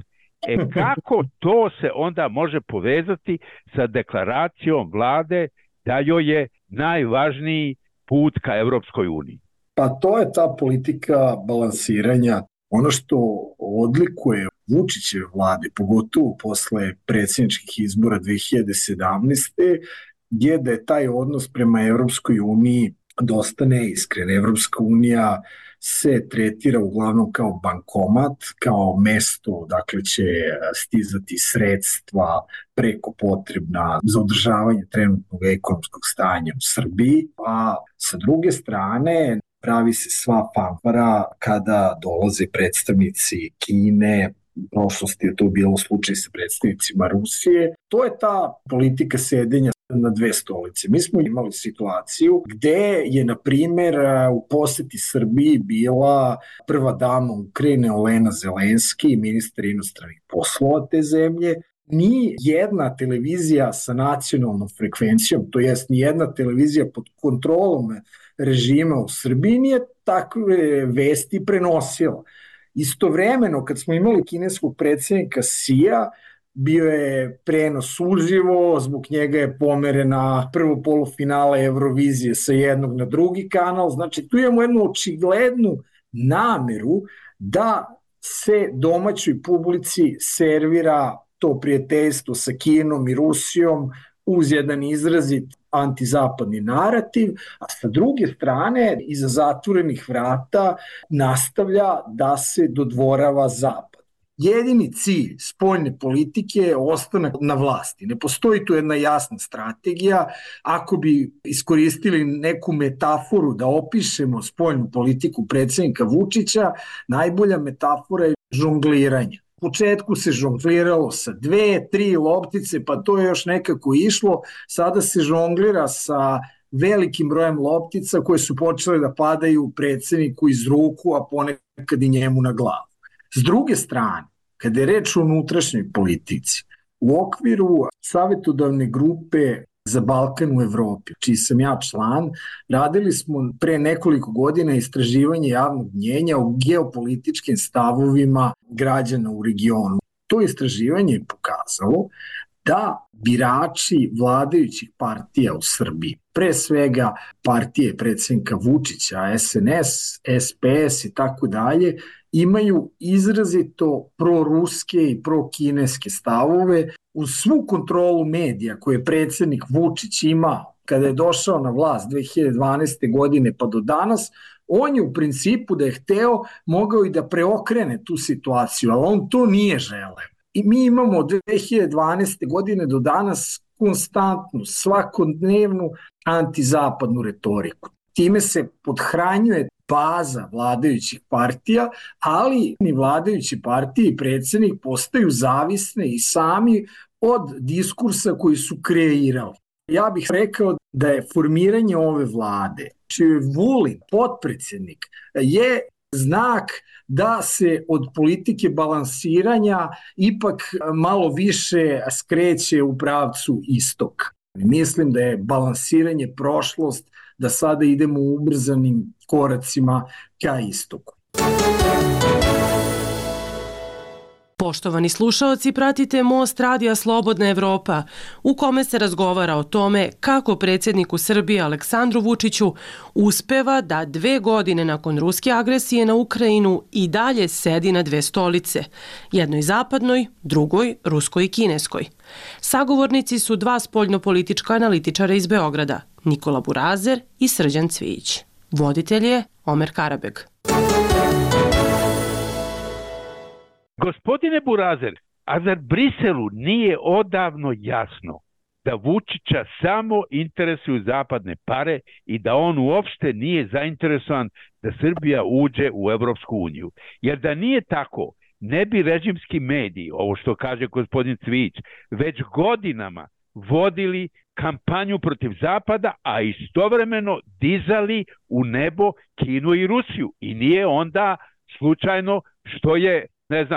Kako to se onda može povezati sa deklaracijom vlade da joj je najvažniji put ka Evropskoj uniji? Pa to je ta politika balansiranja. Ono što odlikuje Vučićeve vlade, pogotovo posle predsjedničkih izbora 2017. je da je taj odnos prema Evropskoj uniji dosta neiskren. Evropska unija se tretira uglavnom kao bankomat, kao mesto dakle će stizati sredstva preko potrebna za održavanje trenutnog ekonomskog stanja u Srbiji, a sa druge strane pravi se sva fanfara kada dolaze predstavnici Kine, u prošlosti je to bilo slučaj sa predstavnicima Rusije. To je ta politika sedenja na dve stolice. Mi smo imali situaciju gde je, na primjer, u poseti Srbiji bila prva dama Ukrajine Olena Zelenski, ministar inostranih poslova te zemlje. Ni jedna televizija sa nacionalnom frekvencijom, to jest ni jedna televizija pod kontrolom režima u Srbiji nije takve vesti prenosila. Istovremeno, kad smo imali kineskog predsjednika Xija, bio je prenos uživo, zbog njega je pomerena prvo polufinala Eurovizije sa jednog na drugi kanal, znači tu imamo jednu očiglednu nameru da se domaćoj publici servira to prijateljstvo sa Kinom i Rusijom uz jedan izrazit antizapadni narativ, a sa druge strane iza zatvorenih vrata nastavlja da se dodvorava Zapad. Jedini cilj spoljne politike je ostanak na vlasti. Ne postoji tu jedna jasna strategija. Ako bi iskoristili neku metaforu da opišemo spoljnu politiku predsjednika Vučića, najbolja metafora je žongliranje. U početku se žongliralo sa 2-3 loptice, pa to je još nekako išlo. Sada se žonglira sa velikim brojem loptica koje su počele da padaju predsjedniku iz ruku, a ponekad i njemu na glavu. S druge strane, kada je reč o unutrašnjoj politici, u okviru savjetodavne grupe za Balkan u Evropi, čiji sam ja član, radili smo pre nekoliko godina istraživanje javnog mnjenja o geopolitičkim stavovima građana u regionu. To istraživanje je pokazalo da birači vladajućih partija u Srbiji, pre svega partije predsjednika Vučića, SNS, SPS i tako dalje, imaju izrazito proruske i prokineske stavove. Uz svu kontrolu medija koje je predsjednik Vučić imao kada je došao na vlast 2012. godine pa do danas, on je u principu da je hteo mogao i da preokrene tu situaciju, ali on to nije želeo. I mi imamo od 2012. godine do danas konstantnu, svakodnevnu antizapadnu retoriku. Time se podhranjuje baza vladajućih partija, ali ni vladajuće partije i predsjednik postaju zavisne i sami od diskursa koji su kreirali. Ja bih rekao da je formiranje ove vlade, čiji je Vulin potpredsjednik, je znak da se od politike balansiranja ipak malo više skreće u pravcu istoka. Mislim da je balansiranje prošlost, da sada idemo ubrzanim koracima ka istoku. Poštovani slušaoci, pratite Most Radija Slobodna Evropa, u kome se razgovara o tome kako predsjedniku Srbije Aleksandru Vučiću uspeva da 2 godine nakon ruske agresije na Ukrajinu i dalje sedi na 2 stolice, jednoj zapadnoj, drugoj ruskoj i kineskoj. Sagovornici su 2 spoljnopolitička analitičara iz Beograda, Nikola Burazer i Srđan Cvijić. Voditelj je Omer Karabeg. Gospodine Burazer, a zar Briselu nije odavno jasno da Vučića samo interesuju zapadne pare i da on uopšte nije zainteresovan da Srbija uđe u Evropsku uniju? Jer da nije tako, ne bi režimski mediji, ovo što kaže gospodin Cvijić, već godinama vodili kampanju protiv Zapada, a istovremeno dizali u nebo Kinu i Rusiju. I nije onda slučajno što je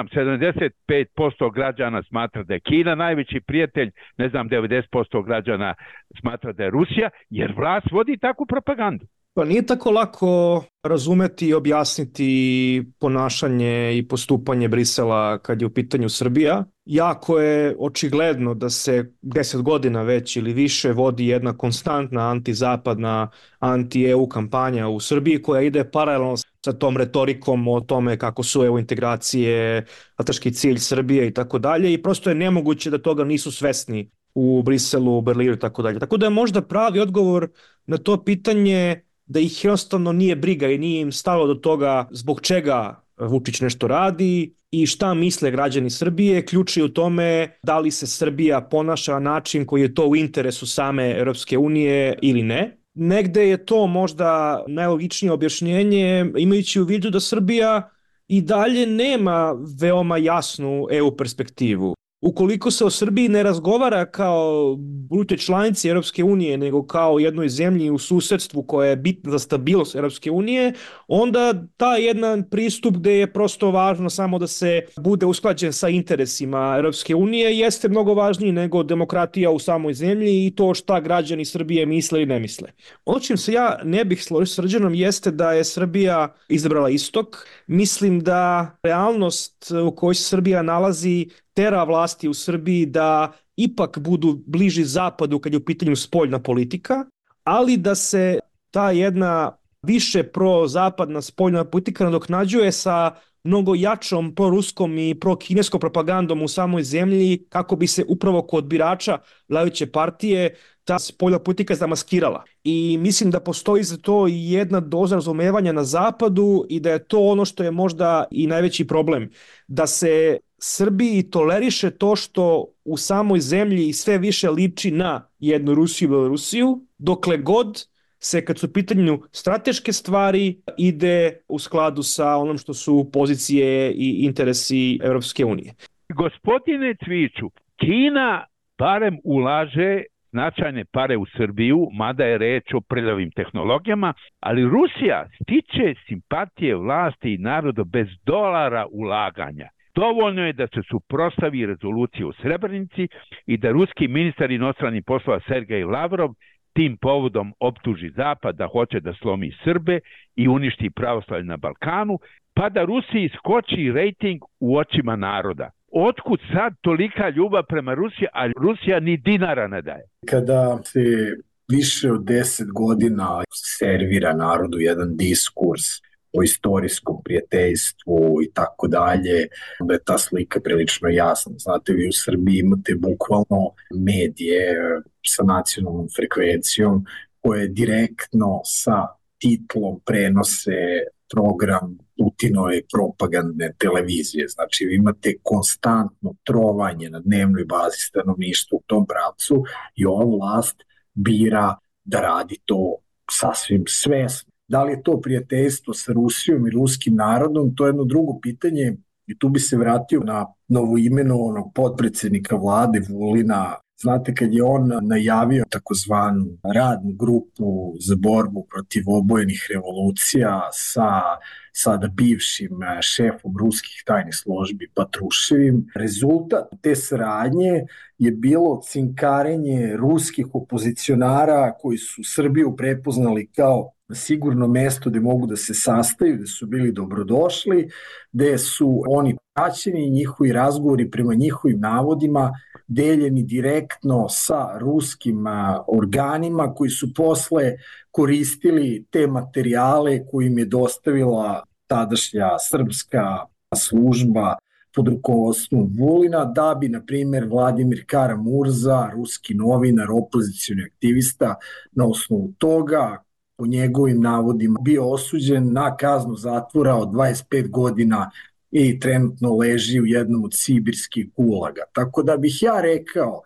75% građana smatra da je Kina najveći prijatelj, 90% građana smatra da je Rusija, jer vlast vodi takvu propagandu. Pa nije tako lako razumeti i objasniti ponašanje i postupanje Brisela kad je u pitanju Srbija. Jako je očigledno da se 10 godina već ili više vodi jedna konstantna antizapadna, anti-EU kampanja u Srbiji koja ide paralelno sa tom retorikom o tome kako su EU integracije strateški cilj Srbije i tako dalje i prosto je nemoguće da toga nisu svesni u Briselu, u Berlinu i tako dalje. Tako da je možda pravi odgovor na to pitanje da ih jednostavno nije briga i nije im stalo do toga zbog čega Vučić nešto radi i šta misle građani Srbije. Ključ je u tome da li se Srbija ponaša na način koji je to u interesu same Europske unije ili ne. Negde je to možda najlogičnije objašnjenje imajući u vidu da Srbija i dalje nema veoma jasnu EU perspektivu. Ukoliko se o Srbiji ne razgovara kao budućoj članici Europske unije, nego kao jednoj zemlji u susedstvu koja je bitna za stabilnost Europske unije, onda taj jedan pristup gde je prosto važno samo da se bude usklađen sa interesima Europske unije jeste mnogo važniji nego demokratija u samoj zemlji i to šta građani Srbije misle i ne misle. Ono čim se ja ne bih složio s Srđanom jeste da je Srbija izabrala istok. Mislim da realnost u kojoj se Srbija nalazi tera vlasti u Srbiji da ipak budu bliži zapadu kad je u pitanju spoljna politika, ali da se ta jedna više prozapadna spoljna politika nadoknađuje sa mnogo jačom proruskom i prokineskom propagandom u samoj zemlji kako bi se upravo kod birača vladajuće partije ta spoljna politika zamaskirala. I mislim da postoji za to i jedna doza razumevanja na zapadu i da je to ono što je možda i najveći problem. Da se Srbiji toleriše to što u samoj zemlji sve više liči na jednu Rusiju i Belorusiju, dokle god se kad su u pitanju strateške stvari ide u skladu sa onom što su pozicije i interesi Europske unije. Gospodine Cviću, Kina barem ulaže značajne pare u Srbiju, mada je reč o prljavim tehnologijama, ali Rusija stiče simpatije vlasti i naroda bez dolara ulaganja. Dovoljno je da se suprotstavi rezoluciji u Srebrenici i da ruski ministar inostranih poslova Sergej Lavrov tim povodom optuži Zapad da hoće da slomi Srbe i uništi pravoslavlje na Balkanu, pa da Rusiji skoči rejting u očima naroda. Otkud sad tolika ljubav prema Rusiji, a Rusija ni dinara ne daje? Kada se više od 10 godina servira narodu jedan diskurs o istorijskom prijateljstvu i tako dalje, onda je ta slika prilično jasna. Znate, vi u Srbiji imate bukvalno medije sa nacionalnom frekvencijom koje direktno sa titlom prenose program Putinove propagandne televizije. Znači, vi imate konstantno trovanje na dnevnoj bazi stanovništva u tom pravcu i ova vlast bira da radi to sasvim svesno. Da li je to prijateljstvo sa Rusijom i ruskim narodom, to je jedno drugo pitanje i tu bi se vratio na novoimenovanog potpredsjednika vlade Vulina. Znate, kad je on najavio takozvanu radnu grupu za borbu protiv obojenih revolucija sa sada bivšim šefom ruskih tajnih službi Patruševim, rezultat te saradnje je bilo cinkarenje ruskih opozicionara koji su Srbiju prepoznali kao sigurno mesto gde mogu da se sastaju, gde su bili dobrodošli, gde su oni praćeni i njihovi razgovori prema njihovim navodima deljeni direktno sa ruskim organima koji su posle koristili te materijale koje im je dostavila tadašnja srpska služba pod rukovodstvom Vulina, da bi, na primjer, Vladimir Kara-Murza, ruski novinar, opozicioni aktivista, na osnovu toga, po njegovim navodima, bio osuđen na kaznu zatvora od 25 godina i trenutno leži u jednom od sibirskih gulaga. Tako da bih ja rekao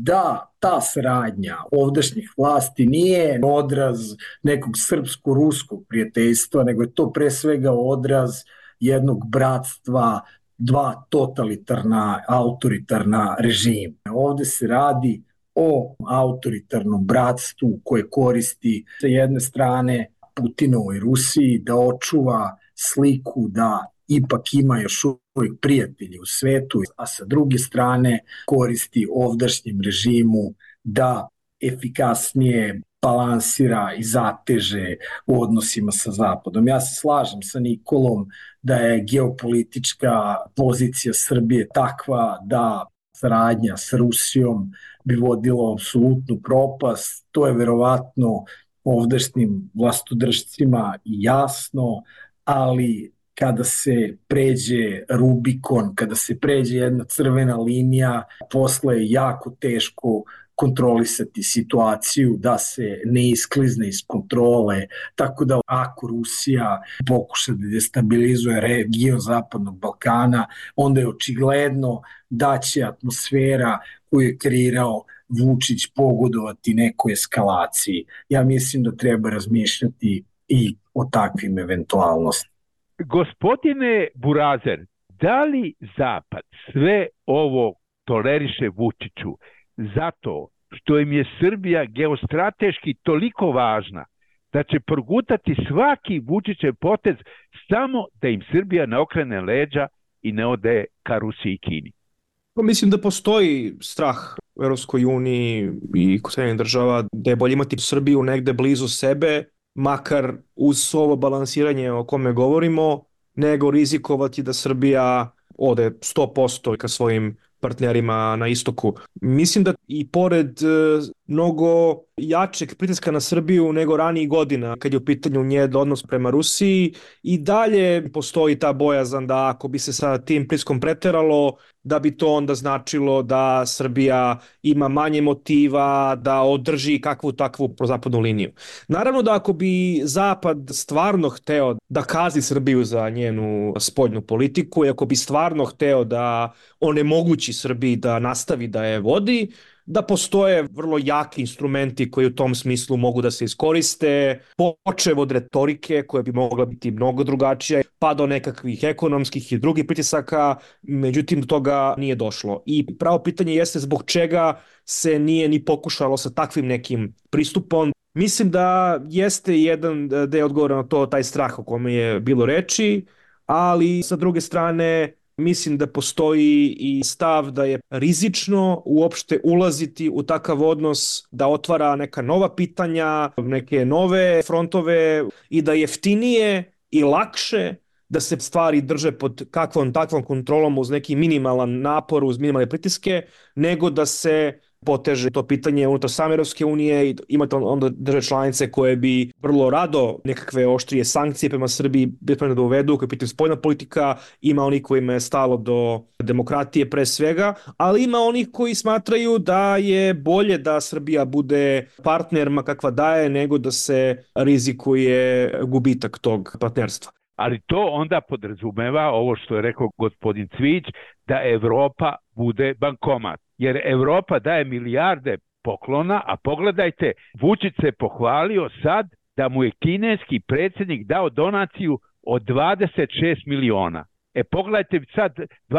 da ta saradnja ovdašnjih vlasti nije odraz nekog srpsko-ruskog prijateljstva, nego je to pre svega odraz jednog bratstva dva totalitarna, autoritarna režima. Ovde se radi o autoritarnom bratstvu koje koristi sa jedne strane Putinovoj Rusiji da očuva sliku da ipak ima još uvijek prijatelji u svetu, a sa druge strane koristi ovdašnjem režimu da efikasnije balansira i zateže u odnosima sa Zapadom. Ja se slažem sa Nikolom da je geopolitička pozicija Srbije takva da saradnja s Rusijom bi vodilo apsolutnu propast. To je verovatno ovdašnjim vlastodržcima jasno, ali kada se pređe Rubikon, kada se pređe jedna crvena linija, posle je jako teško kontrolisati situaciju da se ne isklizne iz kontrole, tako da ako Rusija pokuša da destabilizuje region Zapadnog Balkana, onda je očigledno da će atmosfera koju je kreirao Vučić pogodovati nekoj eskalaciji. Ja mislim da treba razmišljati i o takvim eventualnostima. Gospodine Burazer, da li Zapad sve ovo toleriše Vučiću zato što im je Srbija geostrateški toliko važna da će progutati svaki Vučićev potez samo da im Srbija ne okrene leđa i ne ode ka Rusiji i Kini? Mislim da postoji strah u Europskoj uniji i kod Sjedinjenih država da je bolje imati Srbiju negde blizu sebe, makar uz ovo balansiranje o kome govorimo, nego rizikovati da Srbija ode 100% ka svojim partnerima na istoku. Mislim da i pored mnogo jačeg pritiska na Srbiju nego ranijih godina, kad je u pitanju njen odnos prema Rusiji, i dalje postoji ta bojazan da ako bi se sa tim pritiskom preteralo, da bi to onda značilo da Srbija ima manje motiva da održi kakvu takvu prozapadnu liniju. Naravno da ako bi Zapad stvarno hteo da kazni Srbiju za njenu spoljnu politiku i ako bi stvarno hteo da onemogući Srbiji da nastavi da je vodi, da postoje vrlo jaki instrumenti koji u tom smislu mogu da se iskoriste, počev od retorike koja bi mogla biti mnogo drugačija, pa do nekakvih ekonomskih i drugih pritisaka, međutim do toga nije došlo. I pravo pitanje jeste zbog čega se nije ni pokušalo sa takvim nekim pristupom. Mislim da jeste jedan deo odgovora na to, taj strah o kome je bilo reči, ali sa druge strane mislim da postoji i stav da je rizično uopšte ulaziti u takav odnos, da otvara neka nova pitanja, neke nove frontove i da jeftinije i lakše da se stvari drže pod kakvom takvom kontrolom uz neki minimalan napor, uz minimalne pritiske, nego da se poteže to pitanje unutar same Evropske unije i imate onda države članice koje bi vrlo rado nekakve oštrije sankcije prema Srbiji bili da uvedu, koje pitaju spoljna politika, ima onih kojima je stalo do demokratije pre svega, ali ima onih koji smatraju da je bolje da Srbija bude partner ma kakva daje nego da se rizikuje gubitak tog partnerstva. Ali to onda podrazumeva ovo što je rekao gospodin Cvić, da Evropa bude bankomat. Jer Evropa daje milijarde poklona, a pogledajte, Vučić se pohvalio sad da mu je kineski predsjednik dao donaciju od 26 miliona. Pogledajte sad,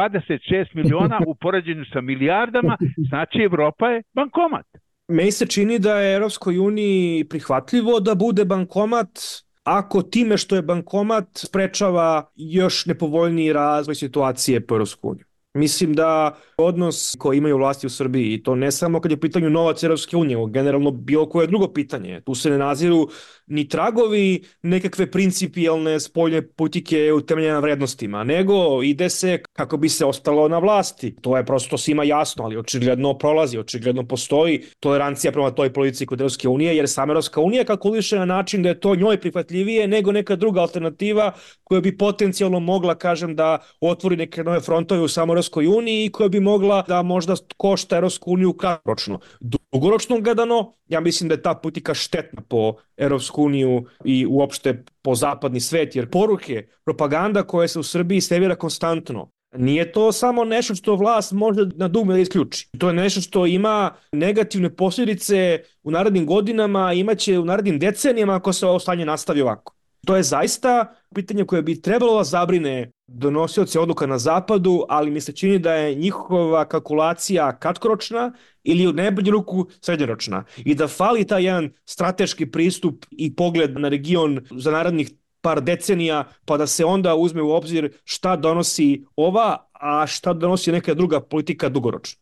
26 miliona u poređenju sa milijardama, znači Evropa je bankomat. Meni se čini da je Evropskoj uniji prihvatljivo da bude bankomat ako time što je bankomat sprečava još nepovoljniji razvoj situacije po Evropsku uniju. Mislim da odnos koji imaju vlasti u Srbiji, i to ne samo kad je u pitanju novac Evropske unije, generalno bilo koje drugo pitanje, tu se ne naziru ni tragovi nekakve principijelne spoljne politike utemeljene na vrednostima, nego ide se kako bi se ostalo na vlasti. To je prosto svima jasno, ali očigledno prolazi, očigledno postoji tolerancija prema toj politici kod Evropske unije, jer sama Evropska unija kalkuliše na način da je to njoj prihvatljivije nego neka druga alternativa koja bi potencijalno mogla, kažem, da otvori neke nove frontove u samoj Evropskoj uniji i koja bi mogla da možda košta Evropsku uniju kratkoročno. Dugoročno gledano, ja mislim da je ta politika štetna po Evropsku uniju i uopšte po zapadni svet, jer poruke, propaganda koja se u Srbiji servira konstantno, nije to samo nešto što vlast može na dugme da isključi. To je nešto što ima negativne posljedice u narednim godinama, imaće u narednim decenijama ako se ovo stanje nastavi ovako. To je zaista pitanje koje bi trebalo da zabrine donosioce odluka na zapadu, ali mi se čini da je njihova kalkulacija kratkoročna ili u najbolju ruku srednjoročna i da fali taj jedan strateški pristup i pogled na region za narednih par decenija, pa da se onda uzme u obzir šta donosi ova, a šta donosi neka druga politika dugoročno.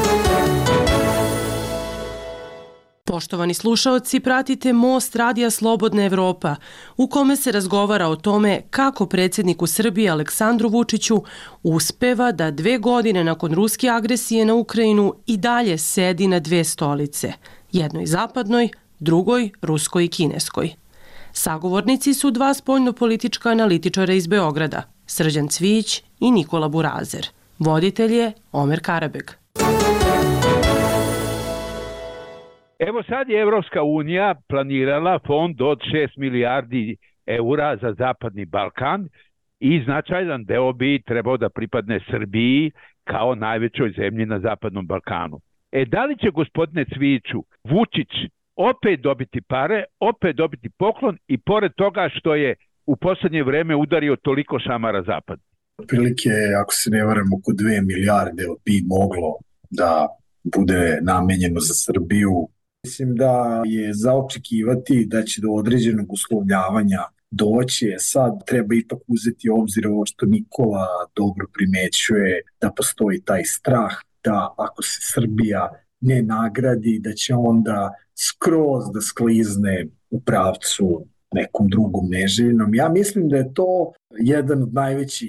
Poštovani slušaoci, pratite Most Radija Slobodna Evropa, u kome se razgovara o tome kako predsjedniku Srbije Aleksandru Vučiću uspeva da 2 godine nakon ruske agresije na Ukrajinu i dalje sedi na 2 stolice, jednoj zapadnoj, drugoj ruskoj i kineskoj. Sagovornici su 2 spoljnopolitička analitičara iz Beograda, Srđan Cvić i Nikola Burazer. Voditelj je Omer Karabeg. Evo sad je Evropska unija planirala fond od 6 milijardi eura za Zapadni Balkan i značajan deo bi trebao da pripadne Srbiji kao najvećoj zemlji na Zapadnom Balkanu. Da li će, gospodine Cviću, Vučić opet dobiti pare, opet dobiti poklon i pored toga što je u poslednje vreme udario toliko šamara Zapad? Otprilike, ako se ne varam, oko 2 milijarde bi moglo da bude namenjeno za Srbiju. Mislim da je za očekivati da će do određenog uslovljavanja doći. Sad treba ipak uzeti obzir ovo što Nikola dobro primećuje, da postoji taj strah da ako se Srbija ne nagradi, da će onda skroz da sklizne u pravcu nekom drugom neželjenom. Ja mislim da je to jedan od najvećih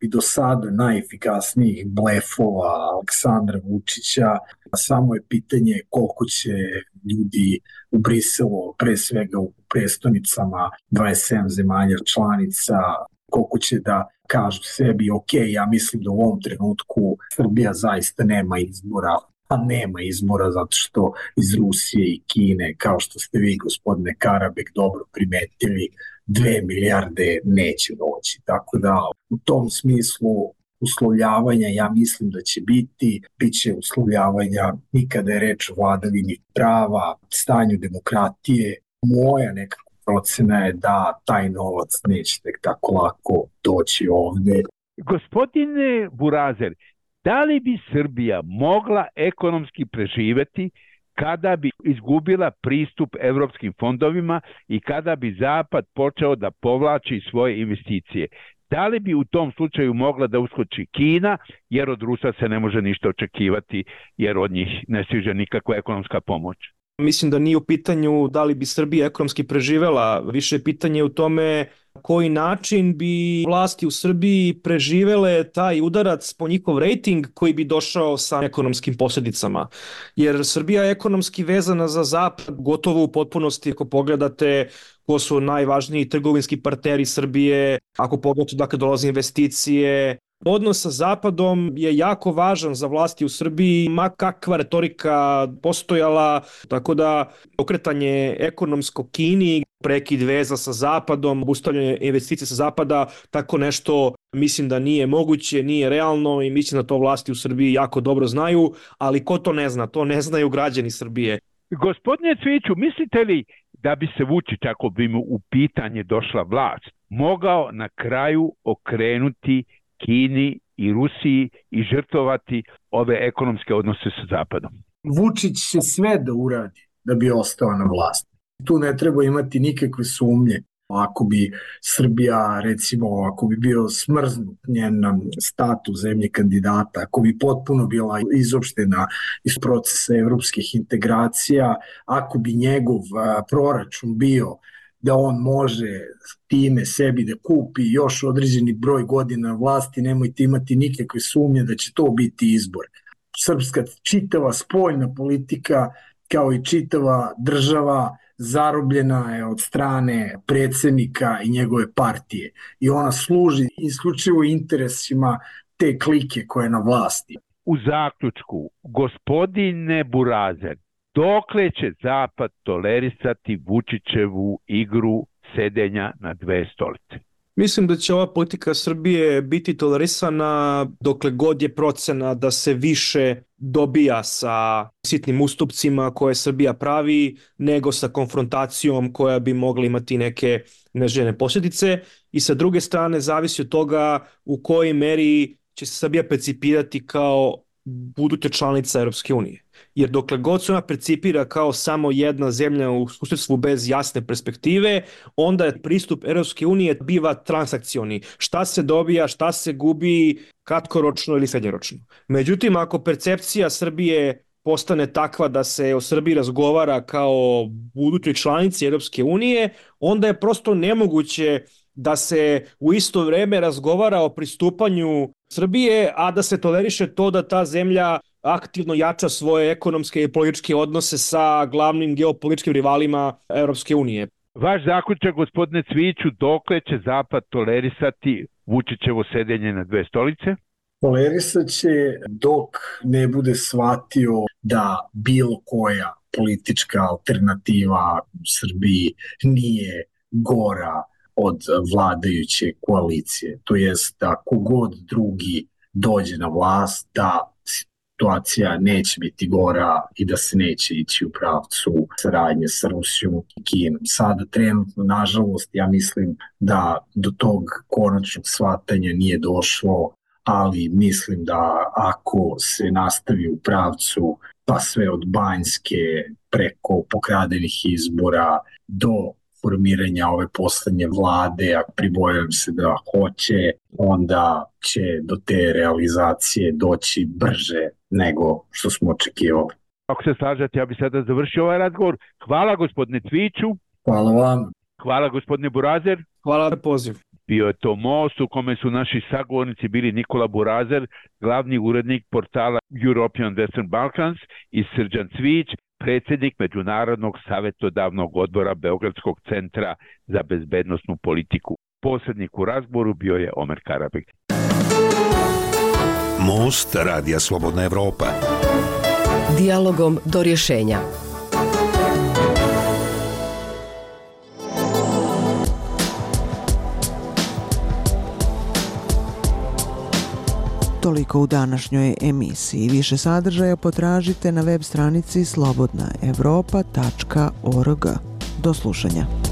i do sada najefikasnijih blefova Aleksandra Vučića. Samo je pitanje koliko će ljudi u Briselu, pre svega u prestonicama 27 zemalja članica, koliko će da kažu sebi, ok, ja mislim da u ovom trenutku Srbija zaista nema izbora, a nema izbora zato što iz Rusije i Kine, kao što ste vi, gospodine Karabek, dobro primetili, 2 milijarde neće doći. Tako da u tom smislu uslovljavanja ja mislim da će biće uslovljavanja i kada je reč o vladavini prava, stanju demokratije. Moja nekako procena je da taj novac neće tek tako lako doći ovde. Gospodine Burazer, da li bi Srbija mogla ekonomski preživeti kada bi izgubila pristup evropskim fondovima i kada bi Zapad počeo da povlači svoje investicije? Da li bi u tom slučaju mogla da uskoči Kina, jer od Rusa se ne može ništa očekivati, jer od njih ne stiže nikakva ekonomska pomoć? Mislim da nije u pitanju da li bi Srbija ekonomski preživela, više je pitanje u tome koji način bi vlasti u Srbiji preživele taj udarac po njihov rejting koji bi došao sa ekonomskim posljedicama. Jer Srbija je ekonomski vezana za Zapad gotovo u potpunosti. Ako pogledate ko su najvažniji trgovinski partneri Srbije, ako pogledate dakle dolaze investicije, odnos sa Zapadom je jako važan za vlasti u Srbiji, ma kakva retorika postojala, tako da okretanje ekonomsko Kini, prekid veza sa Zapadom, obustavljanje investicija sa Zapada, tako nešto mislim da nije moguće, nije realno i mislim da to vlasti u Srbiji jako dobro znaju, ali ko to ne zna? To ne znaju građani Srbije. Gospodine Cviću, mislite li da bi se Vučić, ako bi mu u pitanje došla vlast, mogao na kraju okrenuti Kini i Rusiji i žrtvovati ove ekonomske odnose sa Zapadom? Vučić će sve da uradi da bi ostao na vlasti. Tu ne treba imati nikakve sumnje. Ako bi Srbija, recimo, ako bi bio smrznut njen status zemlje kandidata, ako bi potpuno bila izopštena iz procesa evropskih integracija, ako bi njegov proračun bio da on može time sebi da kupi još određeni broj godina vlasti, nemojte imati nikakve sumnje da će to biti izbor. Srpska čitava spoljna politika, kao i čitava država, zarobljena je od strane predsjednika i njegove partije i ona služi isključivo interesima te klike koje je na vlasti. U zaključku, gospodine Burazer, dokle će Zapad tolerisati Vučićevu igru sedenja na dve stolice? Mislim da će ova politika Srbije biti tolerisana dokle god je procena da se više dobija sa sitnim ustupcima koje Srbija pravi nego sa konfrontacijom koja bi mogla imati neke neželjene posljedice i sa druge strane zavisi od toga u kojoj meri će se Srbija percipirati kao buduća članica Europske unije. Jer dokle god se ona percipira kao samo jedna zemlja u susjedstvu bez jasne perspektive, onda je pristup Europske unije biva transakcioni. Šta se dobija, šta se gubi, kratkoročno ili srednjoročno. Međutim, ako percepcija Srbije postane takva da se o Srbiji razgovara kao budućoj članici Europske unije, onda je prosto nemoguće da se u isto vreme razgovara o pristupanju Srbije, a da se toleriše to da ta zemlja aktivno jača svoje ekonomske i političke odnose sa glavnim geopolitičkim rivalima Europske unije. Vaš zaključak, gospodine Cviću, dokle će Zapad tolerisati Vučićevo sedenje na dve stolice? Tolerisat će dok ne bude shvatio da bilo koja politička alternativa u Srbiji nije gora od vladajuće koalicije. To jest da kogod drugi dođe na vlast, da situacija neće biti gora i da se neće ići u pravcu saradnje sa Rusijom i Kinom. Sada trenutno, nažalost, ja mislim da do tog konačnog shvatanja nije došlo, ali mislim da ako se nastavi u pravcu pa sve od Banjske preko pokradenih izbora do formiranja ove poslednje vlade, a pribojam se da hoće, onda će do te realizacije doći brže nego što smo očekivali. Ako se slažete, ja bih sada završio ovaj razgovor. Hvala gospodine Cviću. Hvala vam. Hvala gospodine Burazer. Hvala na poziv. Bio je to most u kome su naši sagovornici bili Nikola Burazer, glavni urednik portala European Western Balkans, i Srđan Cvić, predsjednik Međunarodnog savjetodavnog odbora Beogradskog centra za bezbednosnu politiku. Posrednik u razgovoru bio je Omer Karabek. Most Radija Slobodna Evropa. Dijalogom do rješenja. Toliko u današnjoj emisiji. Više sadržaja potražite na web stranici slobodnaevropa.org. Do slušanja.